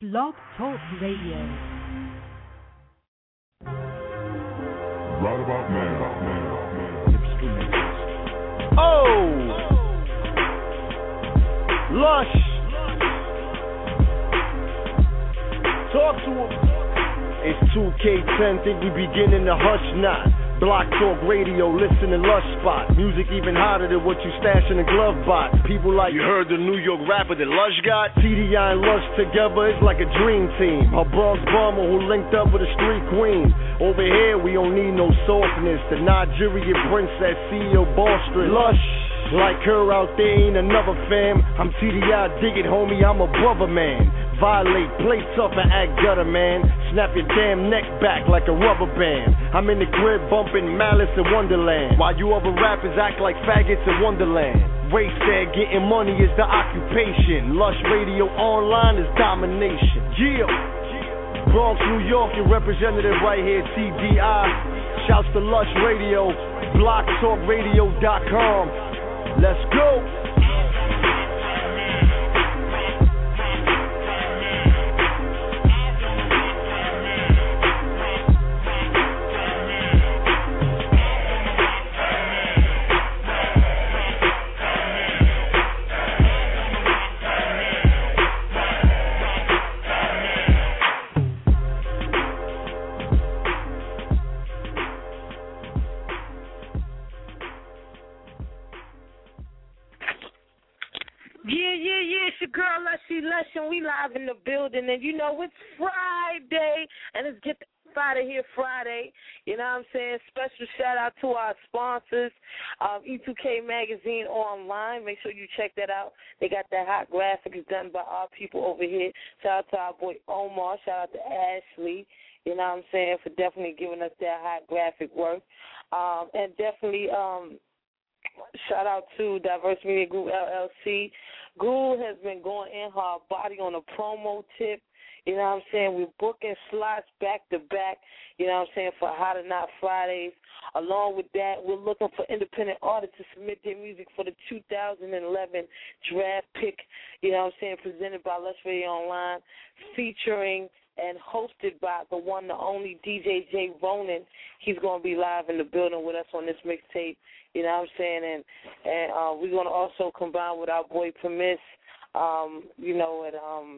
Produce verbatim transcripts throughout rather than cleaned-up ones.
Blog Talk Radio. Right about now. Oh! Lush! Talk to him. It's two K ten, think we beginning to hush not. Block Talk Radio, listen to Lush Spot. Music even hotter than what you stash in a glove box. People like, you heard the New York rapper that Lush got? T D I and Lush together, it's like a dream team. A Bronx bomber who linked up with a street queen. Over here, we don't need no softness. The Nigerian princess, C E O Boston. Lush, like her out there ain't another fam. I'm T D I, dig it homie, I'm a brother man. Violate, play tough and act gutter, man. Snap your damn neck back like a rubber band. I'm in the crib bumping Malice in Wonderland, while you other rappers act like faggots in Wonderland. Ray said getting money is the occupation. Lush Radio Online is domination. Yeah, Bronx, New York, your representative right here, T D I. Shouts to Lush Radio, block talk radio dot com. Let's go. And we live in the building, and you know it's Friday, and it's Get Out of Here Friday. You know what I'm saying? Special shout out to our sponsors, um, E two K Magazine Online. Make sure you check that out. They got that hot graphics done by our people over here. Shout out to our boy Omar. Shout out to Ashley. You know what I'm saying, for definitely giving us that hot graphic work, um, and definitely um, shout out to Diverse Media Group L L C. Ghoul has been going in her body on a promo tip. You know what I'm saying? We're booking slots back to back, you know what I'm saying, for Hot or Not Fridays. Along with that, we're looking for independent artists to submit their music for the two thousand eleven draft pick, you know what I'm saying, presented by Lush Radio Online, featuring and hosted by the one, the only D J J Ronan. He's going to be live in the building with us on this mixtape. You know what I'm saying? And and uh, we're going to also combine with our boy Premise, um, you know, at, um,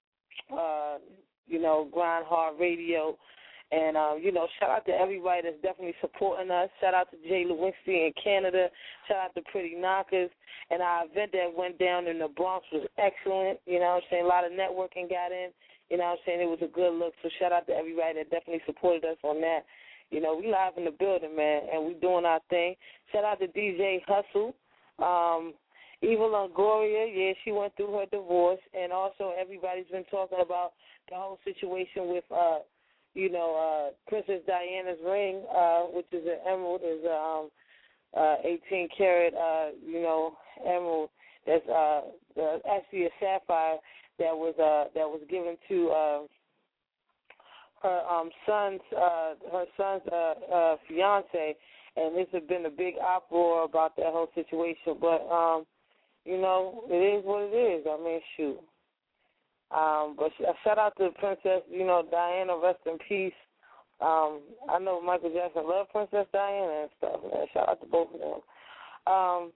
uh, you know, Grind Hard Radio. And, uh, you know, shout out to everybody that's definitely supporting us. Shout out to Jay Lewinsky in Canada. Shout out to Pretty Knockers. And our event that went down in the Bronx was excellent. You know what I'm saying? A lot of networking got in. You know what I'm saying? It was a good look. So shout out to everybody that definitely supported us on that. You know, we live in the building, man, and we doing our thing. Shout out to D J Hustle. Um, Eva Longoria, yeah, she went through her divorce. And also everybody's been talking about the whole situation with, uh, you know, uh, Princess Diana's ring, uh, which is an emerald, is a um, uh, eighteen karat, uh, you know, emerald. That's uh, uh, actually a sapphire that was uh, that was given to uh, her um, son's uh, her son's uh, uh, fiance, and this has been a big uproar about that whole situation. But um, you know, it is what it is. I mean, shoot. Um, but sh- shout out to Princess, you know, Diana, rest in peace. Um, I know Michael Jackson loved Princess Diana and stuff, man. Shout out to both of them. Um,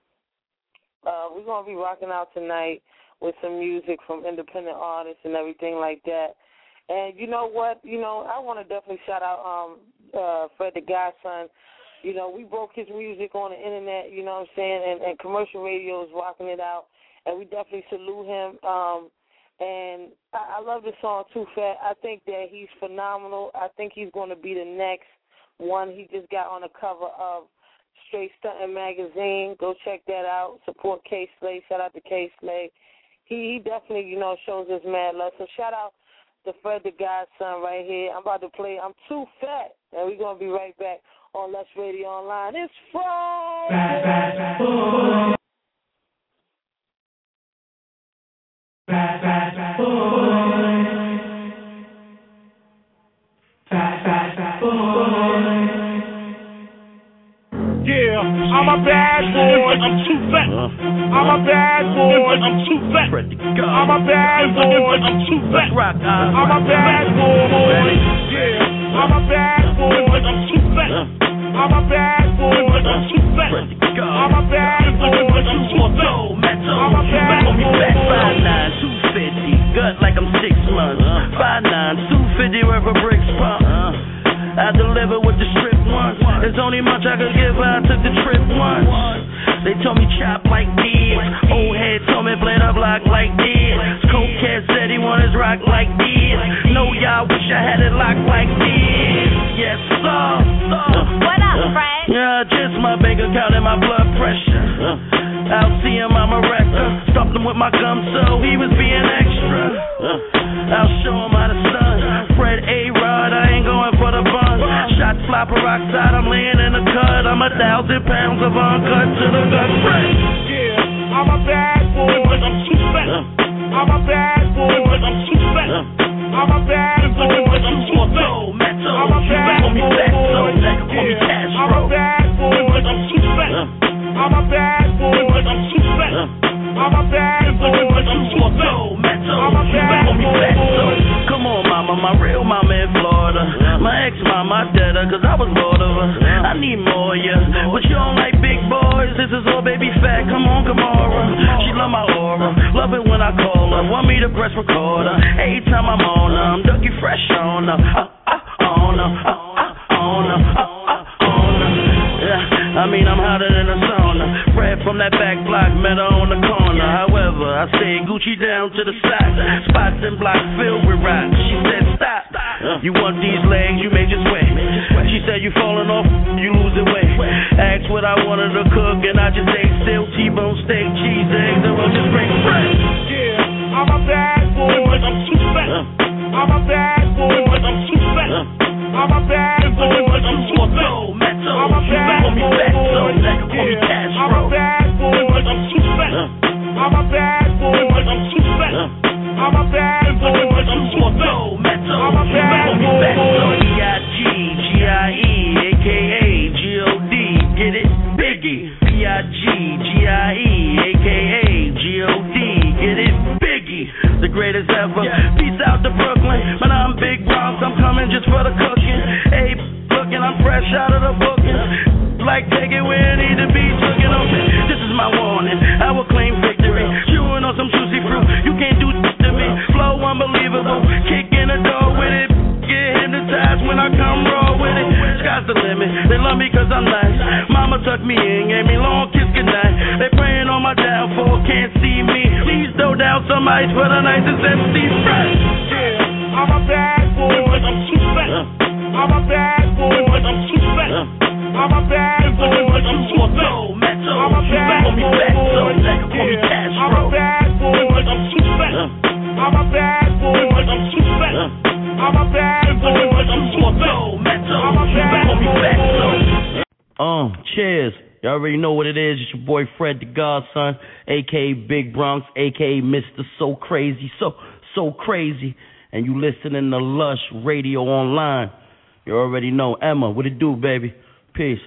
uh, we're going to be rocking out tonight with some music from independent artists and everything like that. And you know what? You know, I want to definitely shout out um, uh, Fred the Godson. You know, we broke his music on the internet, you know what I'm saying, and, and commercial radio is rocking it out. And we definitely salute him. Um, And I, I love the song too, Fat. I think that he's phenomenal. I think he's going to be the next one. He just got on the cover of Straight Stuntin' Magazine. Go check that out. Support K Slay. Shout out to K Slay. He, he definitely, you know, shows us mad love. So shout out to Fred the Godson right here. I'm about to play I'm Too Fat, and we're going to be right back on Lush Radio Online. It's Friday. Bad, bad, bad. Bad, bad, bad boy. Bad, bad, bad boy. Yeah, I'm a bad boy. I'm too fat. I'm a bad boy. I'm too fat. I'm a bad boy. I'm too fat. I'm a bad boy. Yeah. I'm a bad boy. I'm too fat. I'm a bad boy. I'm too fat. I'm a bad boy. I'm too fat. I'm a bad boy. five nine, two fifty, gut like I'm six months. five nine, two fifty worth of bricks pump. I deliver with the strip once. There's only much I could give her. I took the trip once. They told me chop like this. Old head told me play the block like this. Coke cat said he want his rock like this. No, y'all wish I had it locked like this. Yes, sir. What up, Frank? Yeah, just my bank account and my blood pressure. I'll see him, I'm a wrecker. Stumped him with my gum, so he was being extra. I'll show him how to stun. Fred A-Rod, I ain't going for the bun. Shots fly peroxide, I'm laying in the cut. I'm a thousand pounds of uncut to the gut. Yeah, I'm a bad boy, I'm too fat. I'm a bad boy, I'm too fat. I'm a bad boy, I'm too fat. I'm a bad boy, yeah. I'm a bad boy, I'm too fat. I'm a bad boy, I'm too fat. I'm a bad boy, I'm too fat. I'm a bad boy. Come on, mama, my real mama in Florida. My ex-mama, I dead her cause I was bored of her. I need more, yeah. But you don't like big boys. This is all baby fat. Come on, Kamara. She love my aura. Love it when I call her. Want me to press recorder. Every time I'm on her, I'm Dougie Fresh on her. Uh, uh, on her. Uh, uh, on her. Uh, uh, on her. Yeah, I mean, I'm hotter than a sauna. Fred from that back block, met her on the corner. However, I stayed Gucci down to the side. Spots and blocks filled with rocks. She said, stop. You want these legs, you may just wait. She said, you falling off, you losing weight. Asked what I wanted to cook, and I just ate still T-bone steak, cheese, eggs, and we'll just bring bread. Yeah, I'm a bad boy, I'm too fat. I'm a bad boy, I'm too fat. I'm a bad boy, I'm too fat. I'm a bad boy, yeah. I'm a bad boy, I'm too fat. I'm a bad boy, I'm too fat. I'm a bad boy, I'm too fat. I'm a bad boy. B I G G I E, a k a. G O D, get it? Biggie. B I G G I E, a k a. G O D, get it? Biggie. The greatest ever. Peace out to Brooklyn. But I'm Big Bronx, I'm coming just for the cooking. Hey, looking, I'm fresh out of the booking. Like take it where it need to be, looking on me. This is my warning, I will claim victory. Chewing on some juicy fruit, you can't do this to me. Flow unbelievable, kick in the door with it. Get hypnotized when I come raw with it. Sky's the limit, they love me cause I'm nice. Mama tucked me in, gave me long kiss goodnight. They praying on my downfall, can't see me. Please throw down some ice for the nicest M C friends. Yeah, I'm a bad boy, I'm too fat. I'm a bad boy, I'm too fat. I'm a bad boy, I'm too fat. I'm a bad boy, yeah. I'm a bad boy, I'm too fat. I'm a bad boy, I'm too fat. I'm a bad boy, I'm too fat. I'm a bad boy. Um, cheers. Y'all already know what it is. It's your boy Fred the Godson, a k a. Big Bronx, a k a. Mister So Crazy, so, so crazy. And you listening to Lush Radio Online. You already know. Emma, what it do, baby? Peace.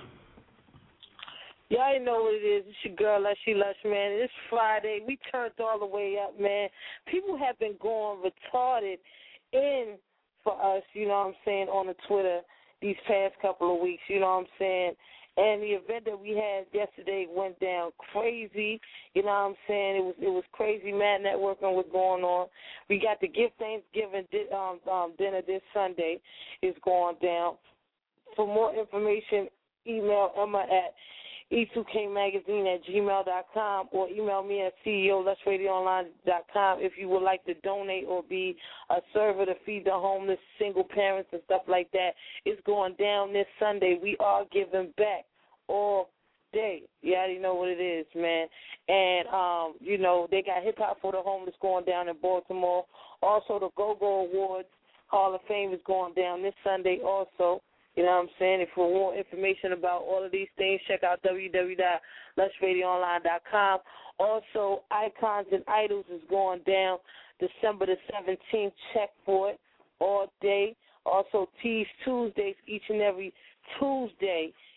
Y'all already know what it is. It's your girl, Lushy Lush, man. It's Friday. We turned all the way up, man. People have been going retarded in for us, you know what I'm saying, on the Twitter these past couple of weeks, you know what I'm saying. And the event that we had yesterday went down crazy, you know what I'm saying. It was it was crazy. Mad Networking was going on. We got the Gift Thanksgiving di- um, um, dinner this Sunday is going down. For more information, email Emma at E two K magazine at gmail dot com or email me at C E O lush radio online dot com if you would like to donate or be a server to feed the homeless, single parents, and stuff like that. It's going down this Sunday. We are giving back all day. You already know what it is, man. And, um, you know, they got Hip Hop for the Homeless going down in Baltimore. Also, the Go-Go Awards Hall of Fame is going down this Sunday also. You know what I'm saying? If for more information about all of these things, check out w w w dot lush radio online dot com. Also, Icons and Idols is going down December the seventeenth. Check for it all day. Also, Tease Tuesdays each and every Tuesday.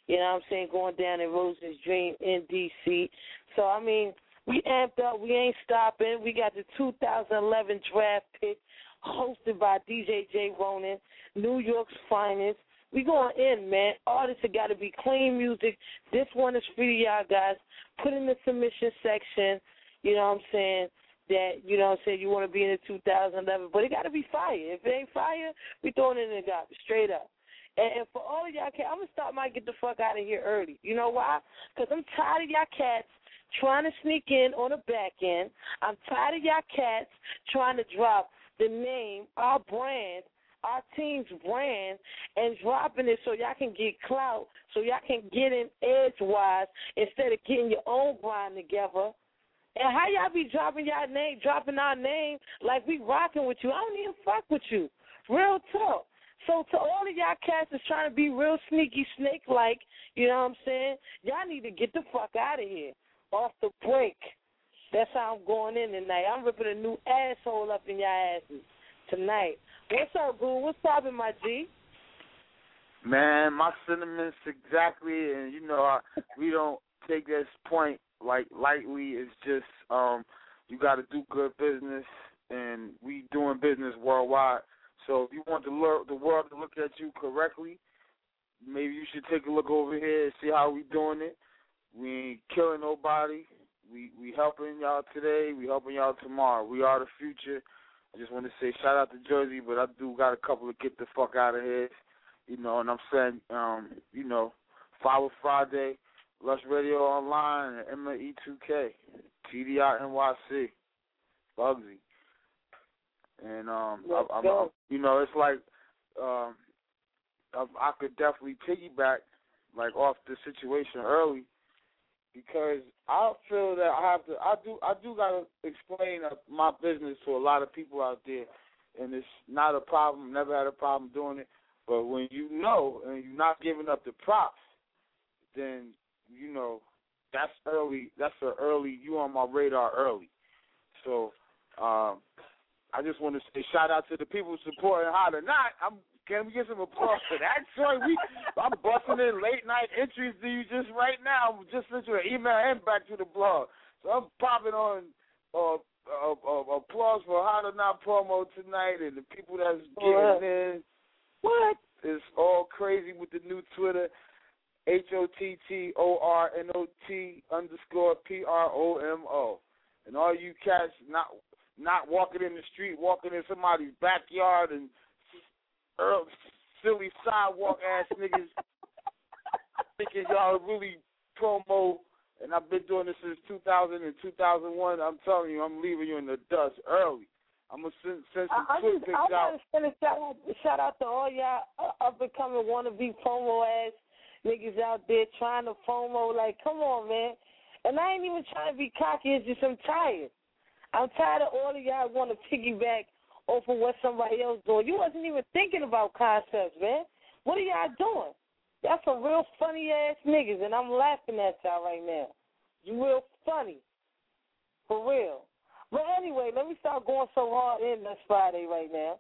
You know what I'm saying? Going down in Rose's Dream in D C. So, I mean, we amped up. We ain't stopping. We got the two thousand eleven draft pick hosted by D J J Ronan, New York's finest. We going in, man. Artists have got to be clean music. This one is free to y'all guys. Put in the submission section, you know what I'm saying, that, you know what I'm saying, you want to be in the two thousand eleven. But it got to be fire. If it ain't fire, we throwing it in the garbage, straight up. And, and for all of y'all cats, I'm going to start my get the fuck out of here early. You know why? Because I'm tired of y'all cats trying to sneak in on the back end. I'm tired of y'all cats trying to drop the name, our brand, our team's brand, and dropping it so y'all can get clout, so y'all can get in edgewise instead of getting your own brand together. And how y'all be dropping y'all name, dropping our name like we rocking with you? I don't even fuck with you. Real talk. So to all of y'all cats that's trying to be real sneaky snake-like, you know what I'm saying, y'all need to get the fuck out of here. Off the break. That's how I'm going in tonight. I'm ripping a new asshole up in your asses tonight. What's up, Boo? What's poppin', my G? Man, my sentiments exactly, and you know, I, we don't take this point like lightly. It's just um, you got to do good business, and we doing business worldwide. So if you want the, lo- the world to look at you correctly, maybe you should take a look over here and see how we doing it. We ain't killing nobody. We we helping y'all today. We helping y'all tomorrow. We are the future. I just want to say shout out to Jersey, but I do got a couple of get the fuck out of here, you know, and I'm saying, um, you know, follow Friday, Lush Radio Online, and M E two K, T D I N Y C, Bugsy. And, um, I, I, I, you know, it's like um, I, I could definitely piggyback, like, off the situation early, because I feel that I have to, I do, I do gotta explain my business to a lot of people out there, and it's not a problem. Never had a problem doing it. But when you know and you're not giving up the props, then you know that's early. That's an early. You on my radar early. So um, I just want to say shout out to the people supporting Hot or Not. I'm. Can we get some applause for that, Troy? We, I'm busting in late-night entries to you just right now. Just sent you an email and back to the blog. So I'm popping on uh, uh, uh, applause for How to Not promo tonight and the people that's getting what? in. What? It's all crazy with the new Twitter, H O T T O R N O T underscore P R O M O. And all you cats not not walking in the street, walking in somebody's backyard and Earl, silly sidewalk ass niggas thinking y'all really promo, and I've been doing this since two thousand and two thousand one. I'm telling you, I'm leaving you in the dust early. I'm going to send, send some I, quick picks out. I want to send a shout out, shout out to all y'all up-and-coming wannabe promo ass niggas out there trying to promo. Like, come on, man. And I ain't even trying to be cocky. It's just I'm tired. I'm tired of all of y'all want to piggyback off of what somebody else doing. You wasn't even thinking about concepts, man. What are y'all doing? Y'all some real funny-ass niggas, and I'm laughing at y'all right now. You real funny. For real. But anyway, let me start going so hard in this Friday right now.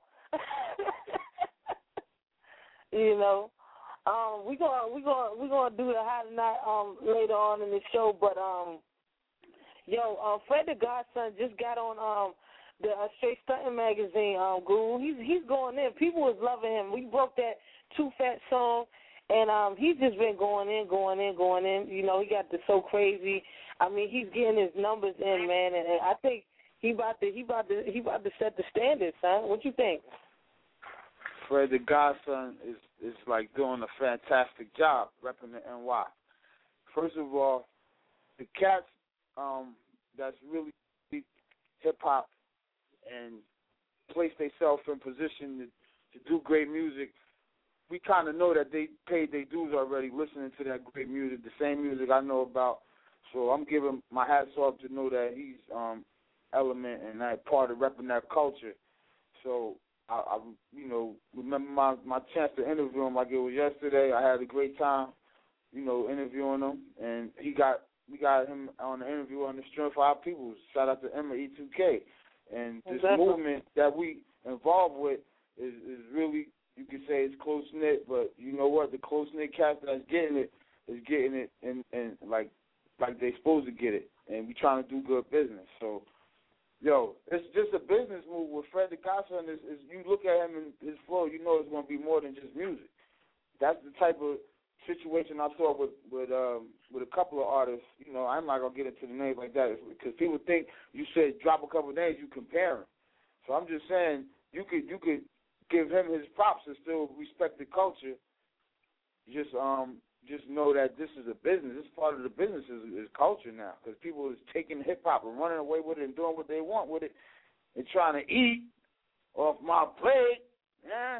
You know, um, we gonna we gonna we gonna do the Hot or Not um later on in the show. But um, yo, uh, Fred the Godson just got on um. the uh, Straight Stuntin' magazine, um, Guru. He's he's going in. People was loving him. We broke that Too Fat song, and um, he's just been going in, going in, going in. You know, he got the So Crazy. I mean, he's getting his numbers in, man, and, and I think he about to he about to he about to set the standards, son. What you think? Fred the Godson is is like doing a fantastic job repping the N Y. First of all, the cats um, that's really hip hop and place themselves in position to, to do great music, we kind of know that they paid their dues already listening to that great music, the same music I know about. So I'm giving my hats off to know that he's um, element and that part of repping that culture. So I, I, you know, remember my, my chance to interview him like it was yesterday. I had a great time, you know, interviewing him, and he got we got him on the interview on the Strength of Our People. Shout out to M E two K. And this exactly. movement that we involved with is, is really, you could say it's close-knit, but you know what? The close-knit cats that's getting it, is getting it and and like like they supposed to get it, and we trying to do good business. So, yo, it's just a business move with Fred the Godson. Is, is you look at him and his flow, you know it's going to be more than just music. That's the type of situation I saw with with um, with a couple of artists. You know, I'm not gonna get into the names like that because people think you said drop a couple of names, you compare them. So I'm just saying you could you could give him his props and still respect the culture. Just um just know that this is a business. This part of the business is, is culture now because people is taking hip hop and running away with it and doing what they want with it and trying to eat off my plate. Yeah.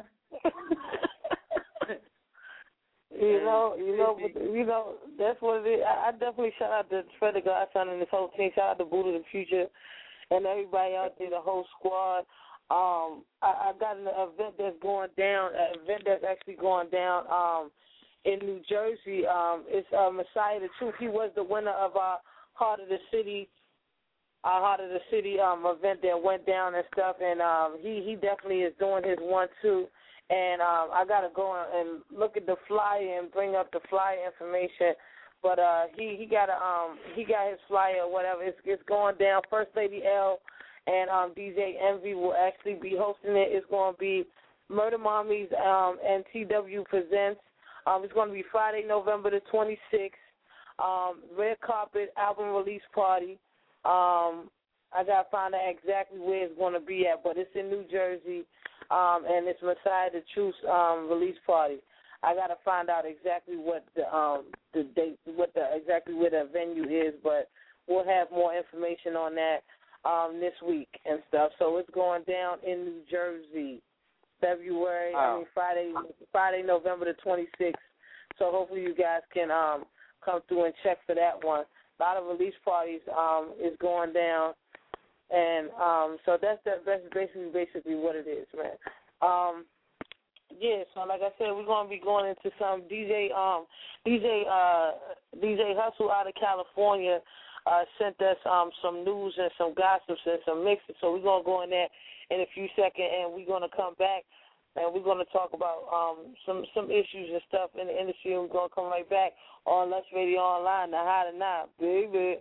You know, you know, but, you know, that's what it is. I, I definitely shout out to Fred the Godson and his whole team. Shout out to Buddha the Future and everybody out there, the whole squad. Um, I, I got an event that's going down, an event that's actually going down um, in New Jersey. Um, it's uh, Messiah the Truth. He was the winner of our Heart of the City, our Heart of the City um, event that went down and stuff, and um, he, he definitely is doing his one, too. And um, I got to go and look at the flyer and bring up the flyer information. But uh, he he got a, um he got his flyer or whatever. It's it's going down. First Lady L and um, D J Envy will actually be hosting it. It's going to be Murder Mommies um, and T W Presents. Um, it's going to be Friday, November the twenty-sixth. Um, red carpet album release party. Um, I got to find out exactly where it's going to be at, but it's in New Jersey. Um, and it's Messiah the Truth's um, release party. I got to find out exactly what the um, the date, what the exactly where the venue is, but we'll have more information on that um, this week and stuff. So it's going down in New Jersey, February. Wow. I mean Friday, Friday, November the twenty-sixth. So hopefully you guys can um, come through and check for that one. A lot of release parties um, is going down. And um, so that's that, that's basically basically what it is, man. Um, yeah, so like I said, we're gonna be going into some D J um D J uh D J Hustle out of California uh, sent us um some news and some gossips and some mixes. So we're gonna go in there in a few seconds, and we're gonna come back and we're gonna talk about um some some issues and stuff in the industry. And we're gonna come right back on Lush Radio Online. Now, how to not, baby.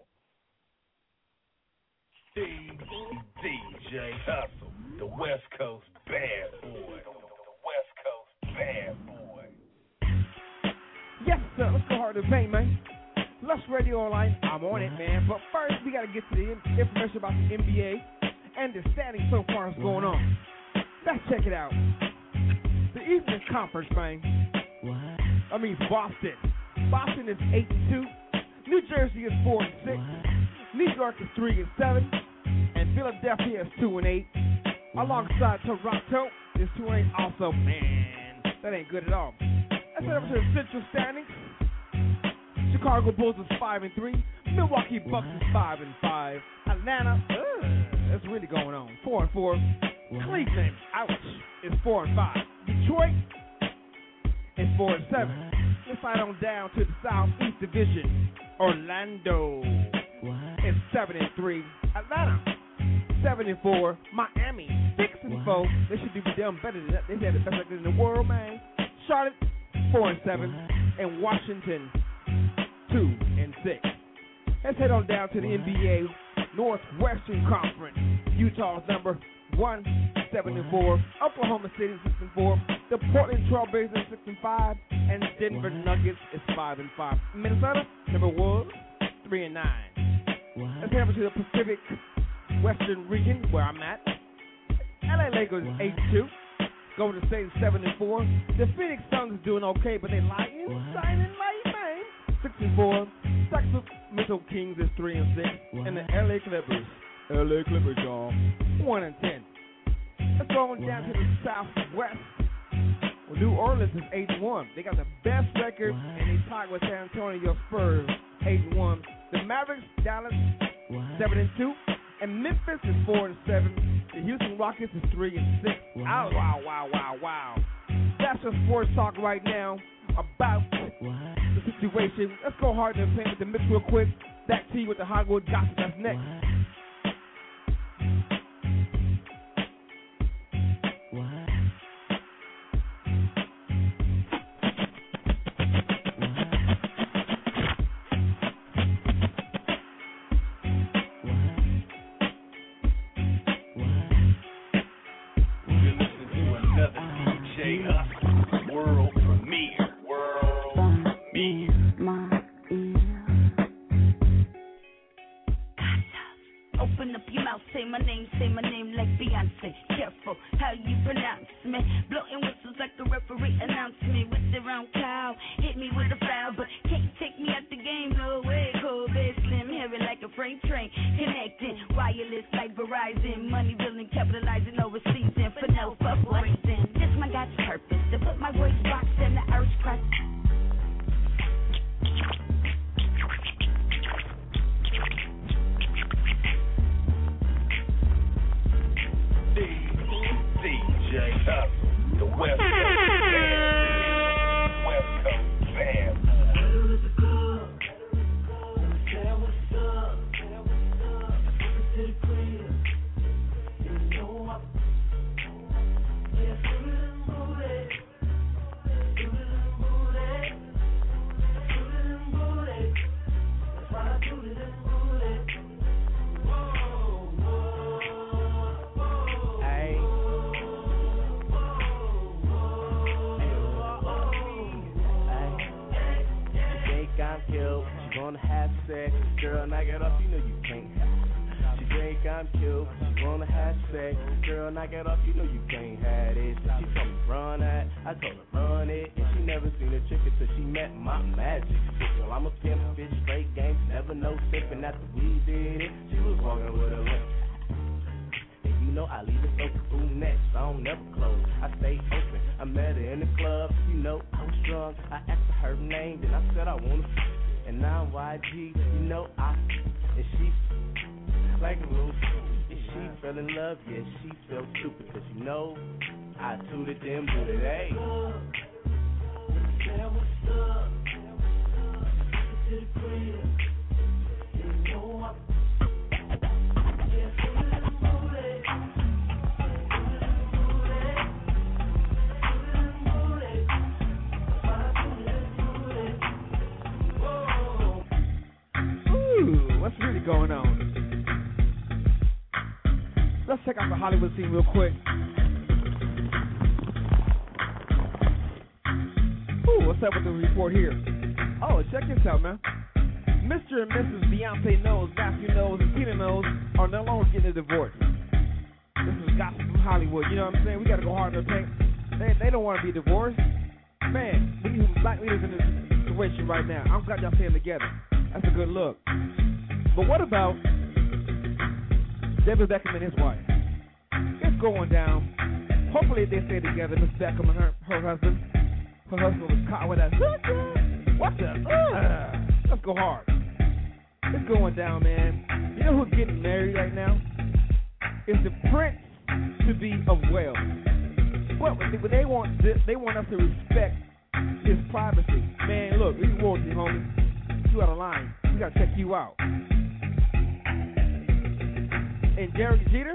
D J Hustle, the West Coast bad boy. The West Coast bad boy. Yes, sir. Let's go hard to paint, man. Lush Radio Online, I'm on it, man. But first, we got to get to the information about the N B A and the standing so far is going on. Let's check it out. The Eastern Conference, man. What? I mean, Boston. Boston is eight and two. New Jersey is four and six. New York is three and seven, and Philadelphia is two and eight. Alongside Toronto is two and eight. Also, man, that ain't good at all. Let's head over to the Central standings. Chicago Bulls is five and three. Milwaukee Bucks is five and five. Atlanta, ugh, that's really going on. Four and four. Cleveland, ouch, is four and five. Detroit is four and seven. Let's slide on down to the Southeast Division. Orlando is seven and three. Atlanta, seven and four. Miami, six and four. They should do them better than that. They had the best record in the world, man. Charlotte, four and seven, and Washington, two and six. Let's head on down to the N B A Northwestern Conference. Utah's number one, seven and four. Oklahoma City, six and four. The Portland Trail Blazers, six and five, and Denver Nuggets is five and five. Minnesota, number one, three and nine. Let's head over to the Pacific Western region where I'm at. L A Lakers eight and two. Golden State seven and four. The Phoenix Suns is doing okay, but they lying, shining light, man. Six and four. Sacramento Kings is three and six, and the L A Clippers, L A Clippers, y'all, one and ten. Let's go on down to the Southwest. Well, New Orleans is eight and one. They got the best record, and they tied with San Antonio Spurs, eight and one. The Mavericks, Dallas, seven and two. And Memphis is four and seven. The Houston Rockets is three and six. Wow, wow, wow, wow, wow. That's your sports talk right now about the situation. Let's go hard and paint with the mix real quick. Back to you with the Hollywood gossip. That's next. me. Blowing whistles like the referee announced me. With the round cow, hit me with a foul, but can't take me out the game, no way. Cold bed, slim, heavy like a freight train. Connecting, wireless like Verizon. Money billing, capitalizing overseas, and for no fuck reason. This my God's purpose, to put my voice box in the earth's crust. D J Hustle, the West Coast Band. West Coast Band. Gonna have sex, girl, knock it off, you know you can't. She think I'm cute, she wanna have sex, girl, knock it off, you know you can't have it. So she told me run that, I told her run it, and she never seen a chick until she met my magic stick. Well, I'm a pimp, bitch, straight game, never no sipping. After we did it, she was walking with a limp. And you know I leave it open through next, I don't never close, I stay open. I met her in the club, you know I was drunk, I asked her her name, then I said I wanna. And now Y G, you know I, and she like a little, and she fell in love, yeah, she felt stupid, cause you know, I tooted them, booted, hey. What's really going on? Let's check out the Hollywood scene real quick. Ooh, what's up with the report here? Oh, check this out, man. Mister and Missus Beyonce Knowles, Matthew Knowles, and Tina Knowles are no longer getting a divorce. This is gossip from Hollywood, you know what I'm saying? We gotta go hard in the paint. They, they don't want to be divorced. Man, we need some black leaders in this situation right now. I'm glad y'all staying together. That's a good look. But what about David Beckham and his wife? It's going down. Hopefully they stay together, Miss Beckham and her, her husband. Her husband was caught with that. What the? Uh, let's go hard. It's going down, man. You know who's getting married right now? It's the Prince to be of Wales. Well, they want they want us to respect his privacy. Man, look, we royalty, homie. You out of line. We gotta check you out. And Derek Jeter,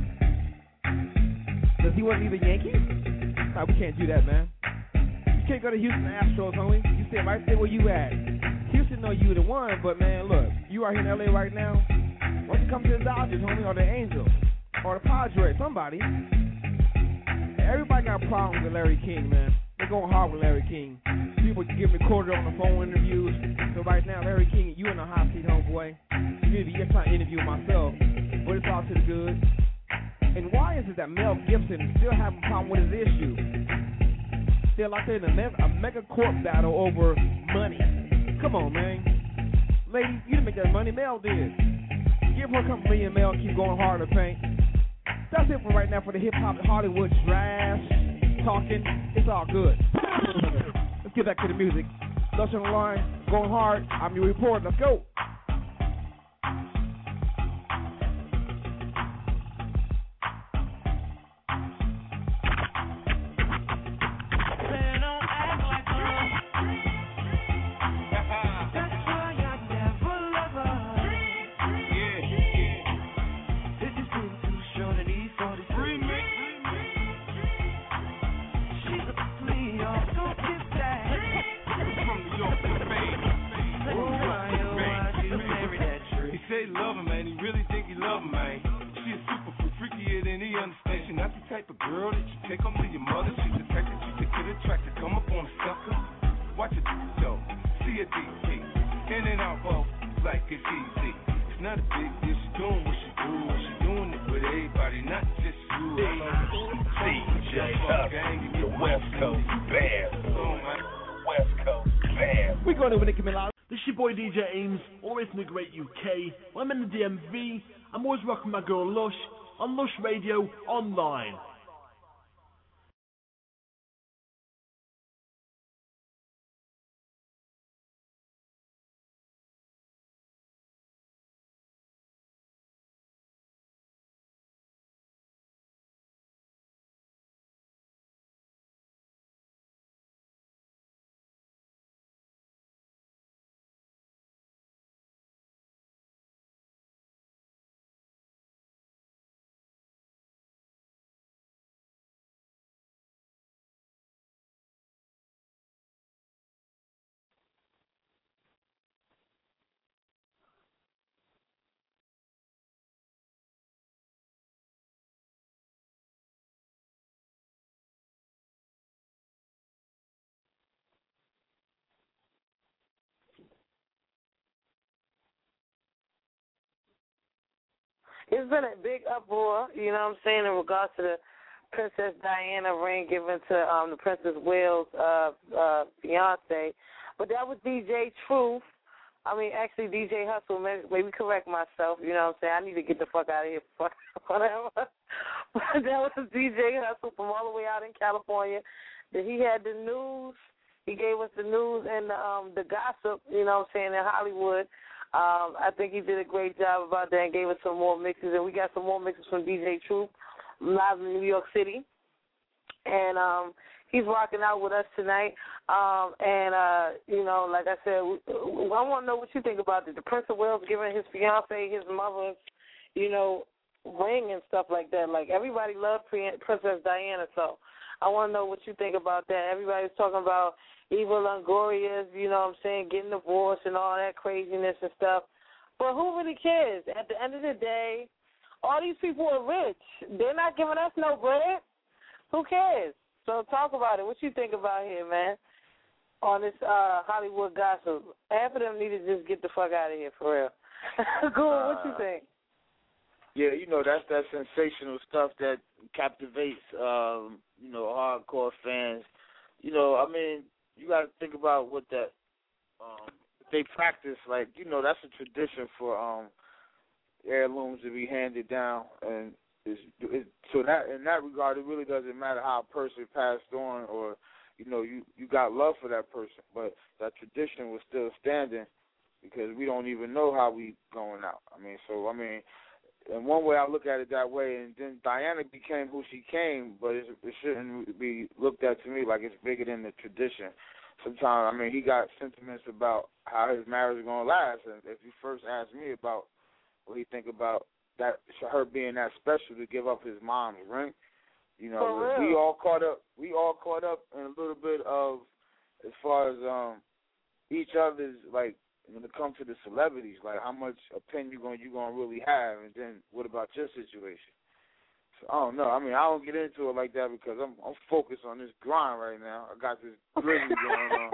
does he want to leave the Yankees? Nah, we can't do that, man. You can't go to Houston Astros, homie. You stay right there where you at. Houston know you the one, but man, look, you are here in L A right now. Why don't you come to the Dodgers, homie, or the Angels, or the Padres, somebody. Everybody got problems with Larry King, man. They're going hard with Larry King. People get recorded on the phone interviews. So right now, Larry King, you in the hot seat, homeboy. You need to be trying to interview myself, but it's all to the good. And why is it that Mel Gibson still having a problem with his issue? Still out there in a mega, a mega court battle over money. Come on, man. Lady, you didn't make that money. Mel did. Give her a couple million, Mel, keep going hard to paint. That's it for right now for the hip-hop Hollywood trash talking. It's all good. Let's get back to the music. Lush on the line, going hard. I'm your reporter. Let's go. Say love him, man. He really think he love him, man. She's super freakier than he understands. She's not the type of girl that you take home to your mother. She's the type that you can get attracted. Come up on a sucker. Watch it though. See a D P. In and out both like it's easy. It's not a big deal. She's doing what she do. She's doing it with everybody, not just you. D J J Hustle, the West Coast bad boy. West Coast bad. We going over Nicki Minaj. This your boy D J Ames, always in the great U K. When I'm in the D M V, I'm always rocking my girl Lush on Lush Radio Online. It's been a big uproar, you know what I'm saying, in regards to the Princess Diana ring given to um, the Princess Wales uh, uh, fiance. But that was D J Truth. I mean, actually, D J Hustle. Maybe, maybe correct myself, you know what I'm saying. I need to get the fuck out of here, whatever. But that was D J Hustle from all the way out in California. That he had the news. He gave us the news and the, um, the gossip, you know what I'm saying, in Hollywood. Um, I think he did a great job about that and gave us some more mixes. And we got some more mixes from D J Truth live in New York City. And um, he's rocking out with us tonight. Um, and, uh, you know, like I said, we, I want to know what you think about it. The Prince of Wales giving his fiancé, his mother, you know, ring and stuff like that. Like, everybody loved Princess Diana, so I want to know what you think about that. Everybody's talking about Eva Longoria's, you know what I'm saying, getting divorced and all that craziness and stuff. But who really cares? At the end of the day, all these people are rich. They're not giving us no bread. Who cares? So talk about it. What you think about here, man, on this uh, Hollywood gossip? Half of them need to just get the fuck out of here, for real. Cool, what you think? Yeah, you know, that's that sensational stuff that captivates, um, you know, hardcore fans. You know, I mean, you got to think about what that um, they practice. Like, you know, that's a tradition for um, heirlooms to be handed down, and it's, it, so that in that regard, it really doesn't matter how a person passed on, or you know, you you got love for that person, but that tradition was still standing because we don't even know how we going out. I mean, so I mean. In one way, I look at it that way, and then Diana became who she came, but it, it shouldn't be looked at to me like it's bigger than the tradition. Sometimes, I mean, he got sentiments about how his marriage is going to last, and if you first asked me about what he think about that, her being that special to give up his mom's ring, you know, we all caught up. We all caught up in a little bit of as far as um, each other's like. When it comes to the celebrities, like how much opinion you going you gonna really have, and then what about your situation? So I don't know. I mean, I don't get into it like that because I'm I'm focused on this grind right now. I got this grizzly going on.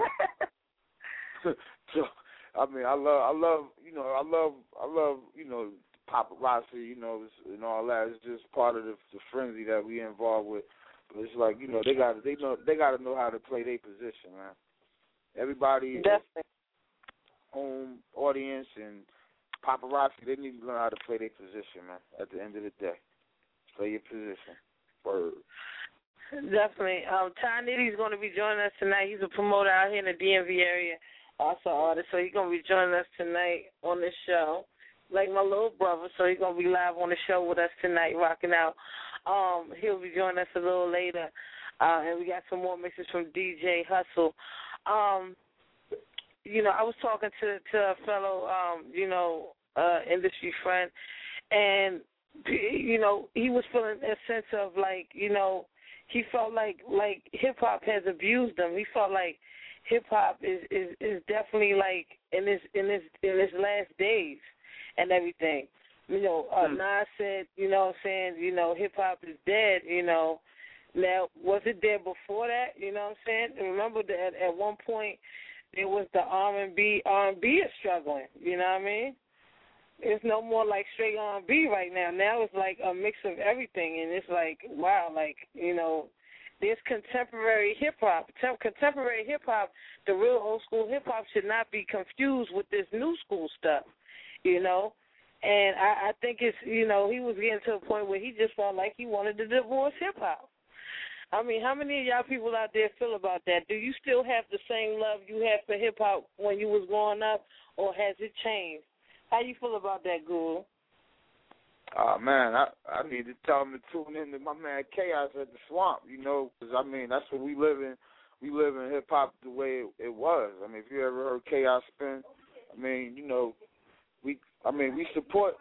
So I mean, I love I love you know I love I love you know paparazzi, you know, and all that. It's just part of the, the frenzy that we involved with. But it's like, you know, they got they know they got to know how to play their position, man. Everybody. Definitely. Home audience and paparazzi, they need to learn how to play their position, man, at the end of the day. Play your position. Word. Definitely. Um, Ty Nitty's going to be joining us tonight. He's a promoter out here in the D M V area, also artist, so he's going to be joining us tonight on this show, like my little brother, so he's going to be live on the show with us tonight, rocking out. Um, he'll be joining us a little later, uh, and we got some more mixes from D J Hustle. Um, You know, I was talking to, to a fellow, um, you know, uh, industry friend, and, you know, he was feeling a sense of, like, you know, he felt like like hip-hop has abused him. He felt like hip-hop is, is, is definitely, like, in this, in this, in his last days and everything. You know, uh, mm. Nas said, you know what I'm saying, you know, hip-hop is dead, you know. Now, was it dead before that? You know what I'm saying? And remember that at one point, it was the R and B. R and B is struggling, you know what I mean? It's no more like straight R and B right now. Now it's like a mix of everything, and it's like, wow, like, you know, there's contemporary hip hop. Contemporary hip hop, the real old school hip hop, should not be confused with this new school stuff, you know. And I, I think it's, you know, he was getting to a point where he just felt like he wanted to divorce hip hop. I mean, how many of y'all people out there feel about that? Do you still have the same love you had for hip hop when you was growing up, or has it changed? How you feel about that, Guru? Oh, uh, man, I, I need to tell him to tune in to my man Chaos at the Swamp, you know, because, I mean, that's what we live in. We live in hip-hop the way it, it was. I mean, if you ever heard Chaos spin, I mean, you know, we, I mean, we support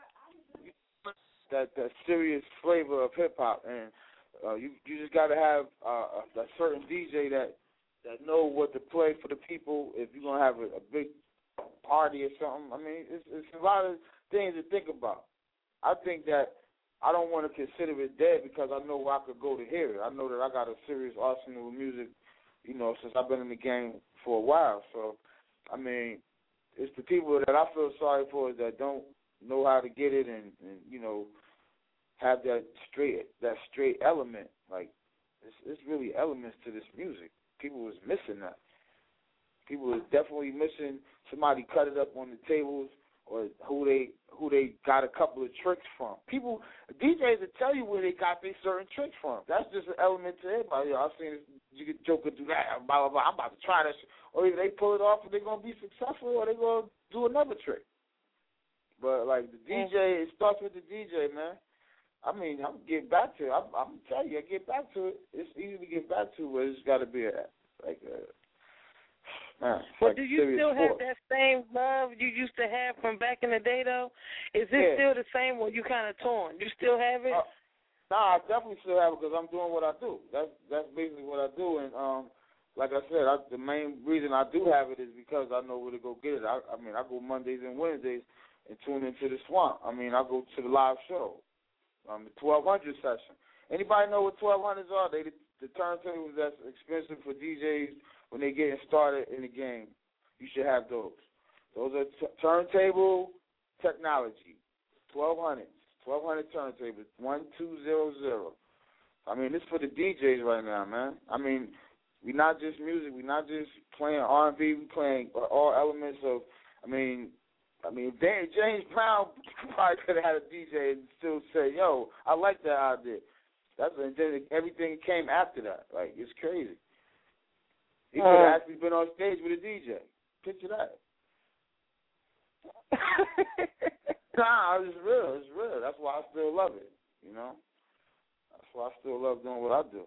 that, that serious flavor of hip-hop, and uh, you you just got to have uh, a, a certain D J that, that know what to play for the people if you're going to have a, a big party or something. I mean, it's, it's a lot of things to think about. I think that I don't want to consider it dead because I know where I could go to hear it. I know that I got a serious arsenal of music, you know, since I've been in the game for a while. So, I mean, it's the people that I feel sorry for that don't know how to get it and, and you know, have that straight that straight element. Like, it's, it's really elements to this music. People was missing that. People was definitely missing somebody cut it up on the tables, or who they who they got a couple of tricks from. People, D Js will tell you where they got these certain tricks from. That's just an element to everybody. I've seen this, you get Joker do that, blah, blah, blah. I'm about to try that shit. Or either they pull it off and they're going to be successful, or they're going to do another trick. But, like, the D J, it starts with the D J, man. I mean, I'm getting back to it. I'm, I'm telling you, I get back to it. It's easy to get back to, but it's got to be a, like a, man, but like do you still sport. have that same love you used to have from back in the day, though? Is it Yeah. still the same, or you kind of torn? You still have it? Uh, nah, I definitely still have it because I'm doing what I do. That's that's basically what I do. And um, like I said, I, the main reason I do have it is because I know where to go get it. I, I mean, I go Mondays and Wednesdays and tune into the Swamp. I mean, I go to the live show, um, the twelve hundred session. Anybody know what twelve hundreds are? They the, the turntables that's expensive for D Js when they getting started in the game. You should have those. Those are t- turntable technology. twelve hundreds. twelve hundred turntables. one two zero zero. I mean, this for the D Js right now, man. I mean, we not just music. We not just playing R and B. We playing all elements of, I mean, I mean, James Brown probably could have had a D J and still say, yo, I like that idea. That's and then everything came after that. Like, it's crazy. He could have actually been on stage with a D J. Picture that. Nah, it's real. It's real. That's why I still love it, you know? That's why I still love doing what I do.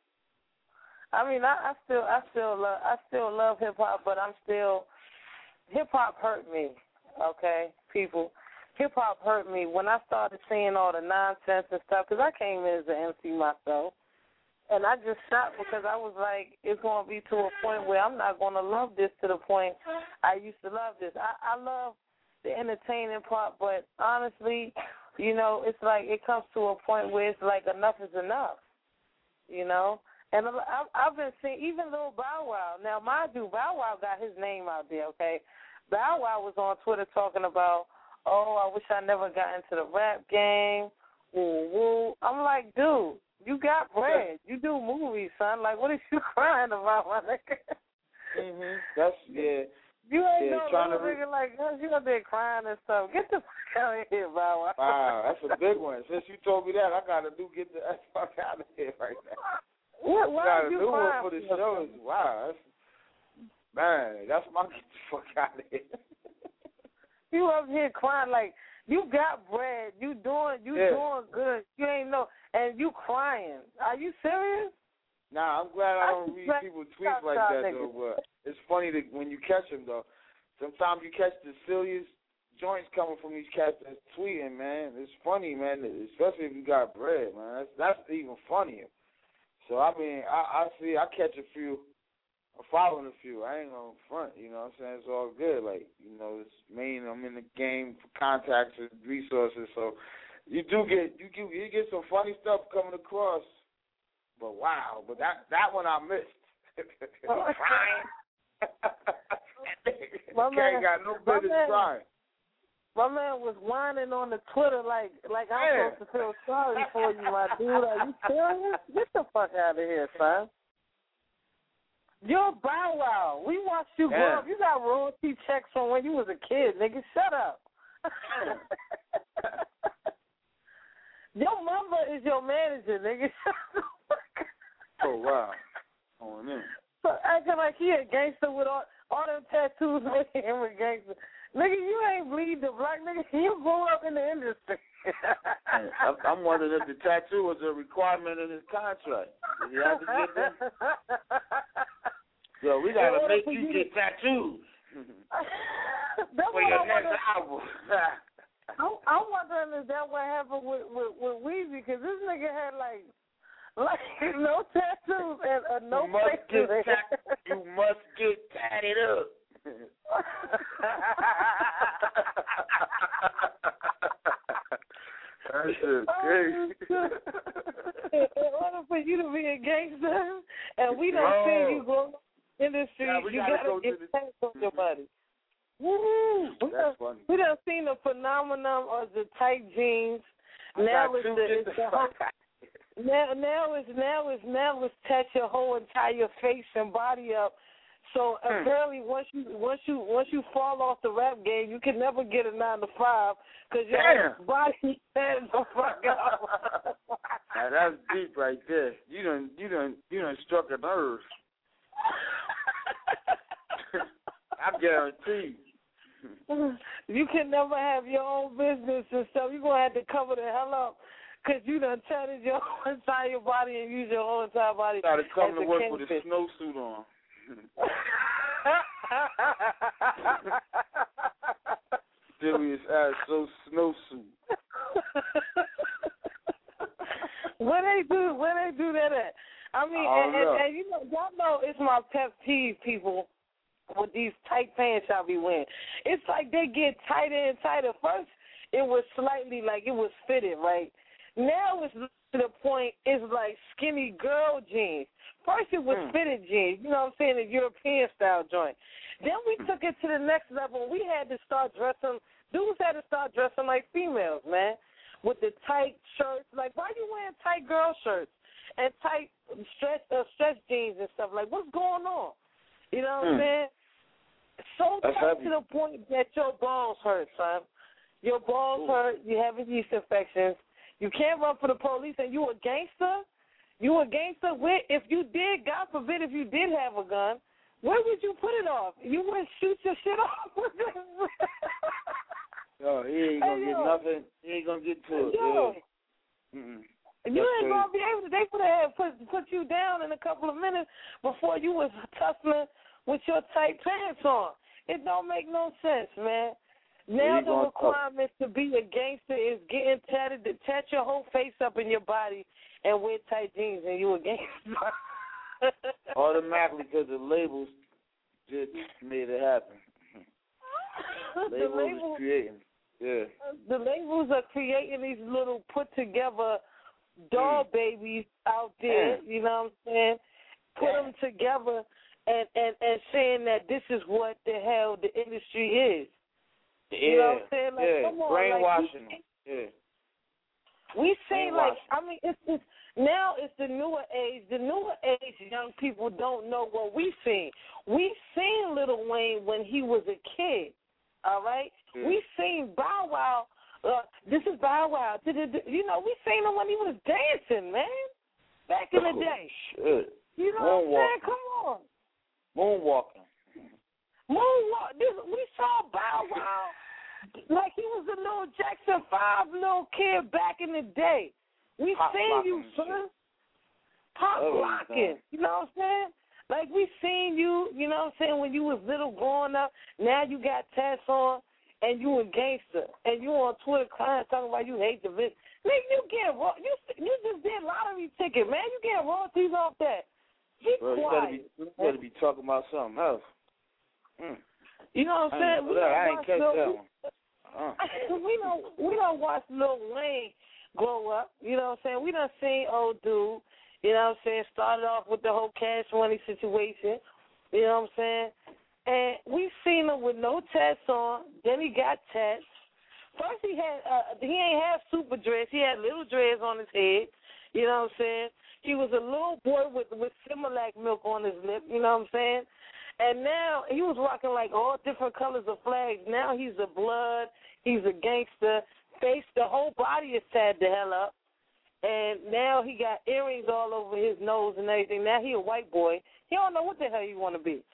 I mean, I, I still, I still love, I still love hip hop, but I'm still, hip hop hurt me. Okay, people, hip hop hurt me when I started seeing all the nonsense and stuff. Because I came in as an M C myself, and I just stopped because I was like, it's going to be to a point where I'm not going to love this to the point I used to love this. I, I love the entertaining part, but honestly, you know, it's like it comes to a point where it's like enough is enough, you know. And I've, I've been seeing even Lil Bow Wow. Now, mind you, Bow Wow got his name out there, okay? Bow Wow was on Twitter talking about, oh, I wish I never got into the rap game, woo, woo. I'm like, dude, you got bread. You do movies, son. Like, what is you crying about, my nigga? Mm-hmm. That's, yeah. You ain't yeah, no little re- nigga like us. You up there crying and stuff. Get the fuck out of here, Bow Wow. Wow, that's a big one. Since you told me that, I got to do get the fuck out of here right now. What, why got are a you new one crying for the for? shows. Wow, that's, man, that's my get the fuck out of here. You up here crying like you got bread. You doing you Yeah. doing good. You ain't no and you crying. Are you serious? Nah, I'm glad I don't I read just people's black tweets like out that, niggas. though, but it's funny that when you catch them, though. Sometimes you catch the silliest joints coming from these cats that's tweeting, man. It's funny, man, especially if you got bread, man. That's, that's even funnier. So, I mean, I, I see, I catch a few, I'm following a few. I ain't on front, you know what I'm saying? It's all good. Like, you know, it's main, I'm in the game for contacts and resources, so you do get, you get, you get some funny stuff coming across. But wow, but that that one I missed. Crying. My Can't man, got no my business man, crying. My man was whining on the Twitter like like I'm Yeah. supposed to feel sorry for you, my dude. Are you serious? Get the fuck out of here, son. You're Bow Wow. We watched you grow Yeah. up. You got royalty checks from when you was a kid, nigga. Shut up. Your mama is your manager, nigga. Oh, wow. On in. So acting like he a gangster with all, all them tattoos making him a gangster. Nigga, you ain't bleed the black nigga. You grew up in the industry. I'm, I'm wondering if the tattoo was a requirement in his contract. Did he have to get them? Yo, we gotta In order make for you you get tattoos That's for what your I next wonder. album. I'm, I'm wondering is that what happened with with, with Weezy? Because this nigga had like like no tattoos and uh, no you must get faces. tat- You must get tatted up. That's just crazy. In order for you to be a gangster, and we don't No. see you go in the industry, Nah, we you gotta gotta go get to the- tattoos on your body. Woo! We That's done, funny. we done seen the phenomenon of the tight jeans. I Now got it's two, the, get it's the the fuck whole, out. now now it's now it's now it's touch your whole entire face and body up. So Hmm. apparently, once you once you once you fall off the rap game, you can never get a nine to five because your Damn. body stands the fuck up. Now that's deep right there. You done, you done, you done struck a nerve. I guarantee. You can never have your own business and stuff. You're going to have to cover the hell up because you done tatted your whole entire body and use your whole entire body. You gotta come as to a work with a kingfish. snowsuit on. Serious ass so snowsuit. Where they do where they do that at? I mean, I and, don't know. and, and you know, y'all know it's my pet peeve, people, with these tight pants y'all be wearing. It's like they get tighter and tighter. First, it was slightly like it was fitted, right? Now it's to the point it's like skinny girl jeans. First, it was Hmm. fitted jeans, you know what I'm saying, a European style joint. Then we took it to the next level. We had to start dressing. Dudes had to start dressing like females, man, with the tight shirts. Like, why you wearing tight girl shirts and tight stretch uh, stretch jeans and stuff? Like, what's going on? You know what I'm Hmm. saying? So That's tight heavy. to the point that your balls hurt, son. Your balls Ooh. hurt. You have yeast infections. You can't run for the police, and you a gangster. You a gangster. Where, if you did, God forbid, if you did have a gun, where would you put it off? You wouldn't shoot your shit off. Yo, he ain't gonna Hey, get yo. nothing. He ain't gonna get to it. Yo. Yeah. Mm-mm. You That's ain't crazy. gonna be able to. They would have put put you down in a couple of minutes before you was tussling with your tight pants on. It don't make no sense, man. Now you the gonna requirement to be a gangster is getting tatted to tat your whole face up in your body and wear tight jeans, and you a gangster. Automatically, because the labels just made it happen. the Labels is labels, creating. Yeah. the labels are creating these little put together doll Mm. babies out there. Mm. You know what I'm saying? Put Yeah. them together and, and, and saying that this is what the hell the industry is. Yeah. You know what I'm saying? Like, yeah. come on, Brainwashing like, them. Yeah. We see, like, Brainwashing. I mean, it's, it's now it's the newer age. The newer age young people don't know what we seen. We seen Lil Wayne when he was a kid, all right? Yeah. We seen Bow Wow. Uh, this is Bow Wow. You know, we seen him when he was dancing, man, back in the Oh, day. shit. You know what I'm saying? Moonwalking. Come on. Moonwalking. Moonwalk. This, we saw Bow Wow like he was a little Jackson five little kid back in the day. We Pop seen you, locking and son. shit. Pop Oh, locking. You know what I'm saying? Like we seen you, you know what I'm saying, when you was little growing up. Now you got tats on and you a gangster. And you on Twitter crying talking about you hate the bitch. Nigga, you get ro- you you just did lottery ticket, man. You get royalties off that. Be Bro, you better quiet. be, you better be talking about something else. Mm. You know what I'm I saying? ain't, We I don't ain't watch catch Lil- that one. Uh. we don't we don't watch Lil Wayne grow up. You know what I'm saying? We done seen old dude, you know what I'm saying, started off with the whole cash money situation. You know what I'm saying? And we seen him with no tats on, then he got tats, first he had uh, he ain't have super dreads. He had little dreads on his head. You know what I'm saying? He was a little boy with with Similac milk on his lip. You know what I'm saying? And now he was rocking like all different colors of flags. Now he's a blood. He's a gangster. Face, the whole body is tied the hell up. And now he got earrings all over his nose and everything. Now he a white boy. He don't know what the hell he want to be.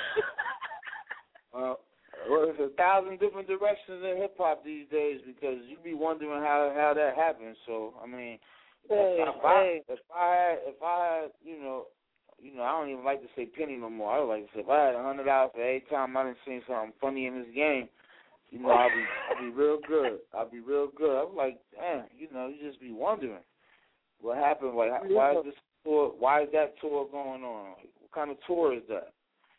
uh, well, there's a thousand different directions in hip hop these days because you be wondering how how that happens. So I mean, hey, if, I, hey. if I had if I had you know you know I don't even like to say penny no more. I would like to say if I had a hundred dollars for every time I done seen something funny in this game. You know, I'll be I'll be real good. I'll be real good. I'm like, damn, you know, you just be wondering what happened. Like, why is this tour? Why is that tour going on? Like, what kind of tour is that?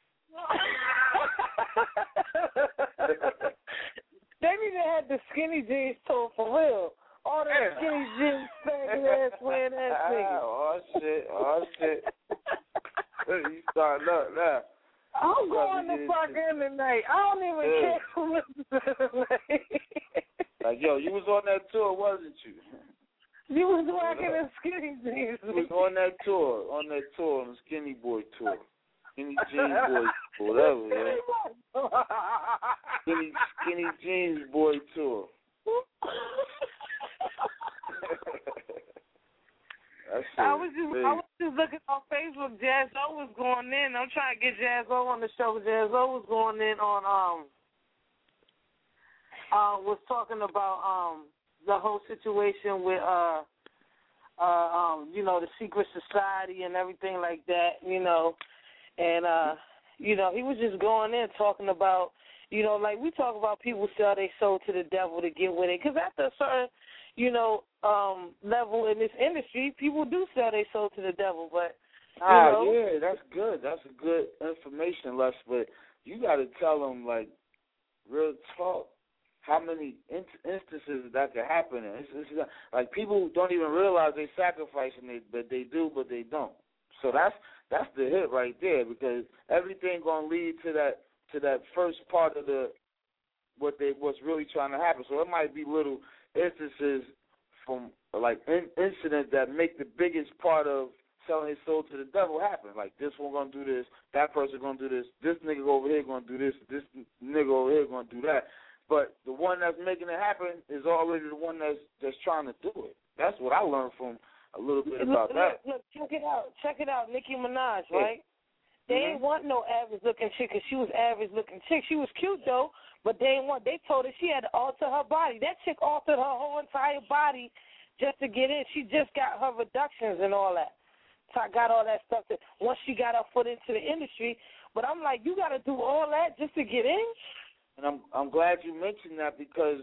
They need to have the skinny jeans tour for real. All that yeah. skinny jeans, faggot ass, wearing ass niggas. Oh shit! Oh shit! You starting up now. I'm going to fuck in tonight. I don't even yeah. care who listens tonight. Like, yo, you was on that tour, wasn't you? You was rocking the skinny jeans. You was on that tour, on that tour, on the Skinny Boy tour. Skinny Jeans Boy, whatever, yeah. Skinny, skinny Jeans Boy tour. I was just big. I was just looking on Facebook. Jazzo was going in. I'm trying to get Jazzo on the show. Jazzo was going in on um uh was talking about um the whole situation with uh uh um you know the secret society and everything like that, you know, and uh you know he was just going in talking about, you know, like we talk about people sell their soul to the devil to get with it, because after a certain you know, um, level in this industry, people do sell their soul to the devil. But you ah, know, yeah, that's good. That's a good information, Les. But you got to tell them, like, real talk, how many in- instances that could happen. It's, it's, like, people don't even realize they sacrificing it, but they do, but they don't. So that's that's the hit right there, because everything gonna lead to that to that first part of the what they what's really trying to happen. So it might be little instances from like in, incidents that make the biggest part of selling his soul to the devil happen. Like, this one gonna do this, that person gonna do this, this nigga over here gonna do this, this nigga over here gonna do that. But the one that's making it happen is already the one that's that's trying to do it. That's what I learned from a little bit about look, that. Look, look, check it out, check it out. Nicki Minaj, right? They mm-hmm. ain't want no average looking chick, because she was average looking chick. She was cute though, but they ain't want. They told her she had to alter her body. That chick altered her whole entire body just to get in. She just got her reductions and all that. So I got all that stuff that once she got her foot into the industry. But I'm like, you got to do all that just to get in? And I'm I'm glad you mentioned that, because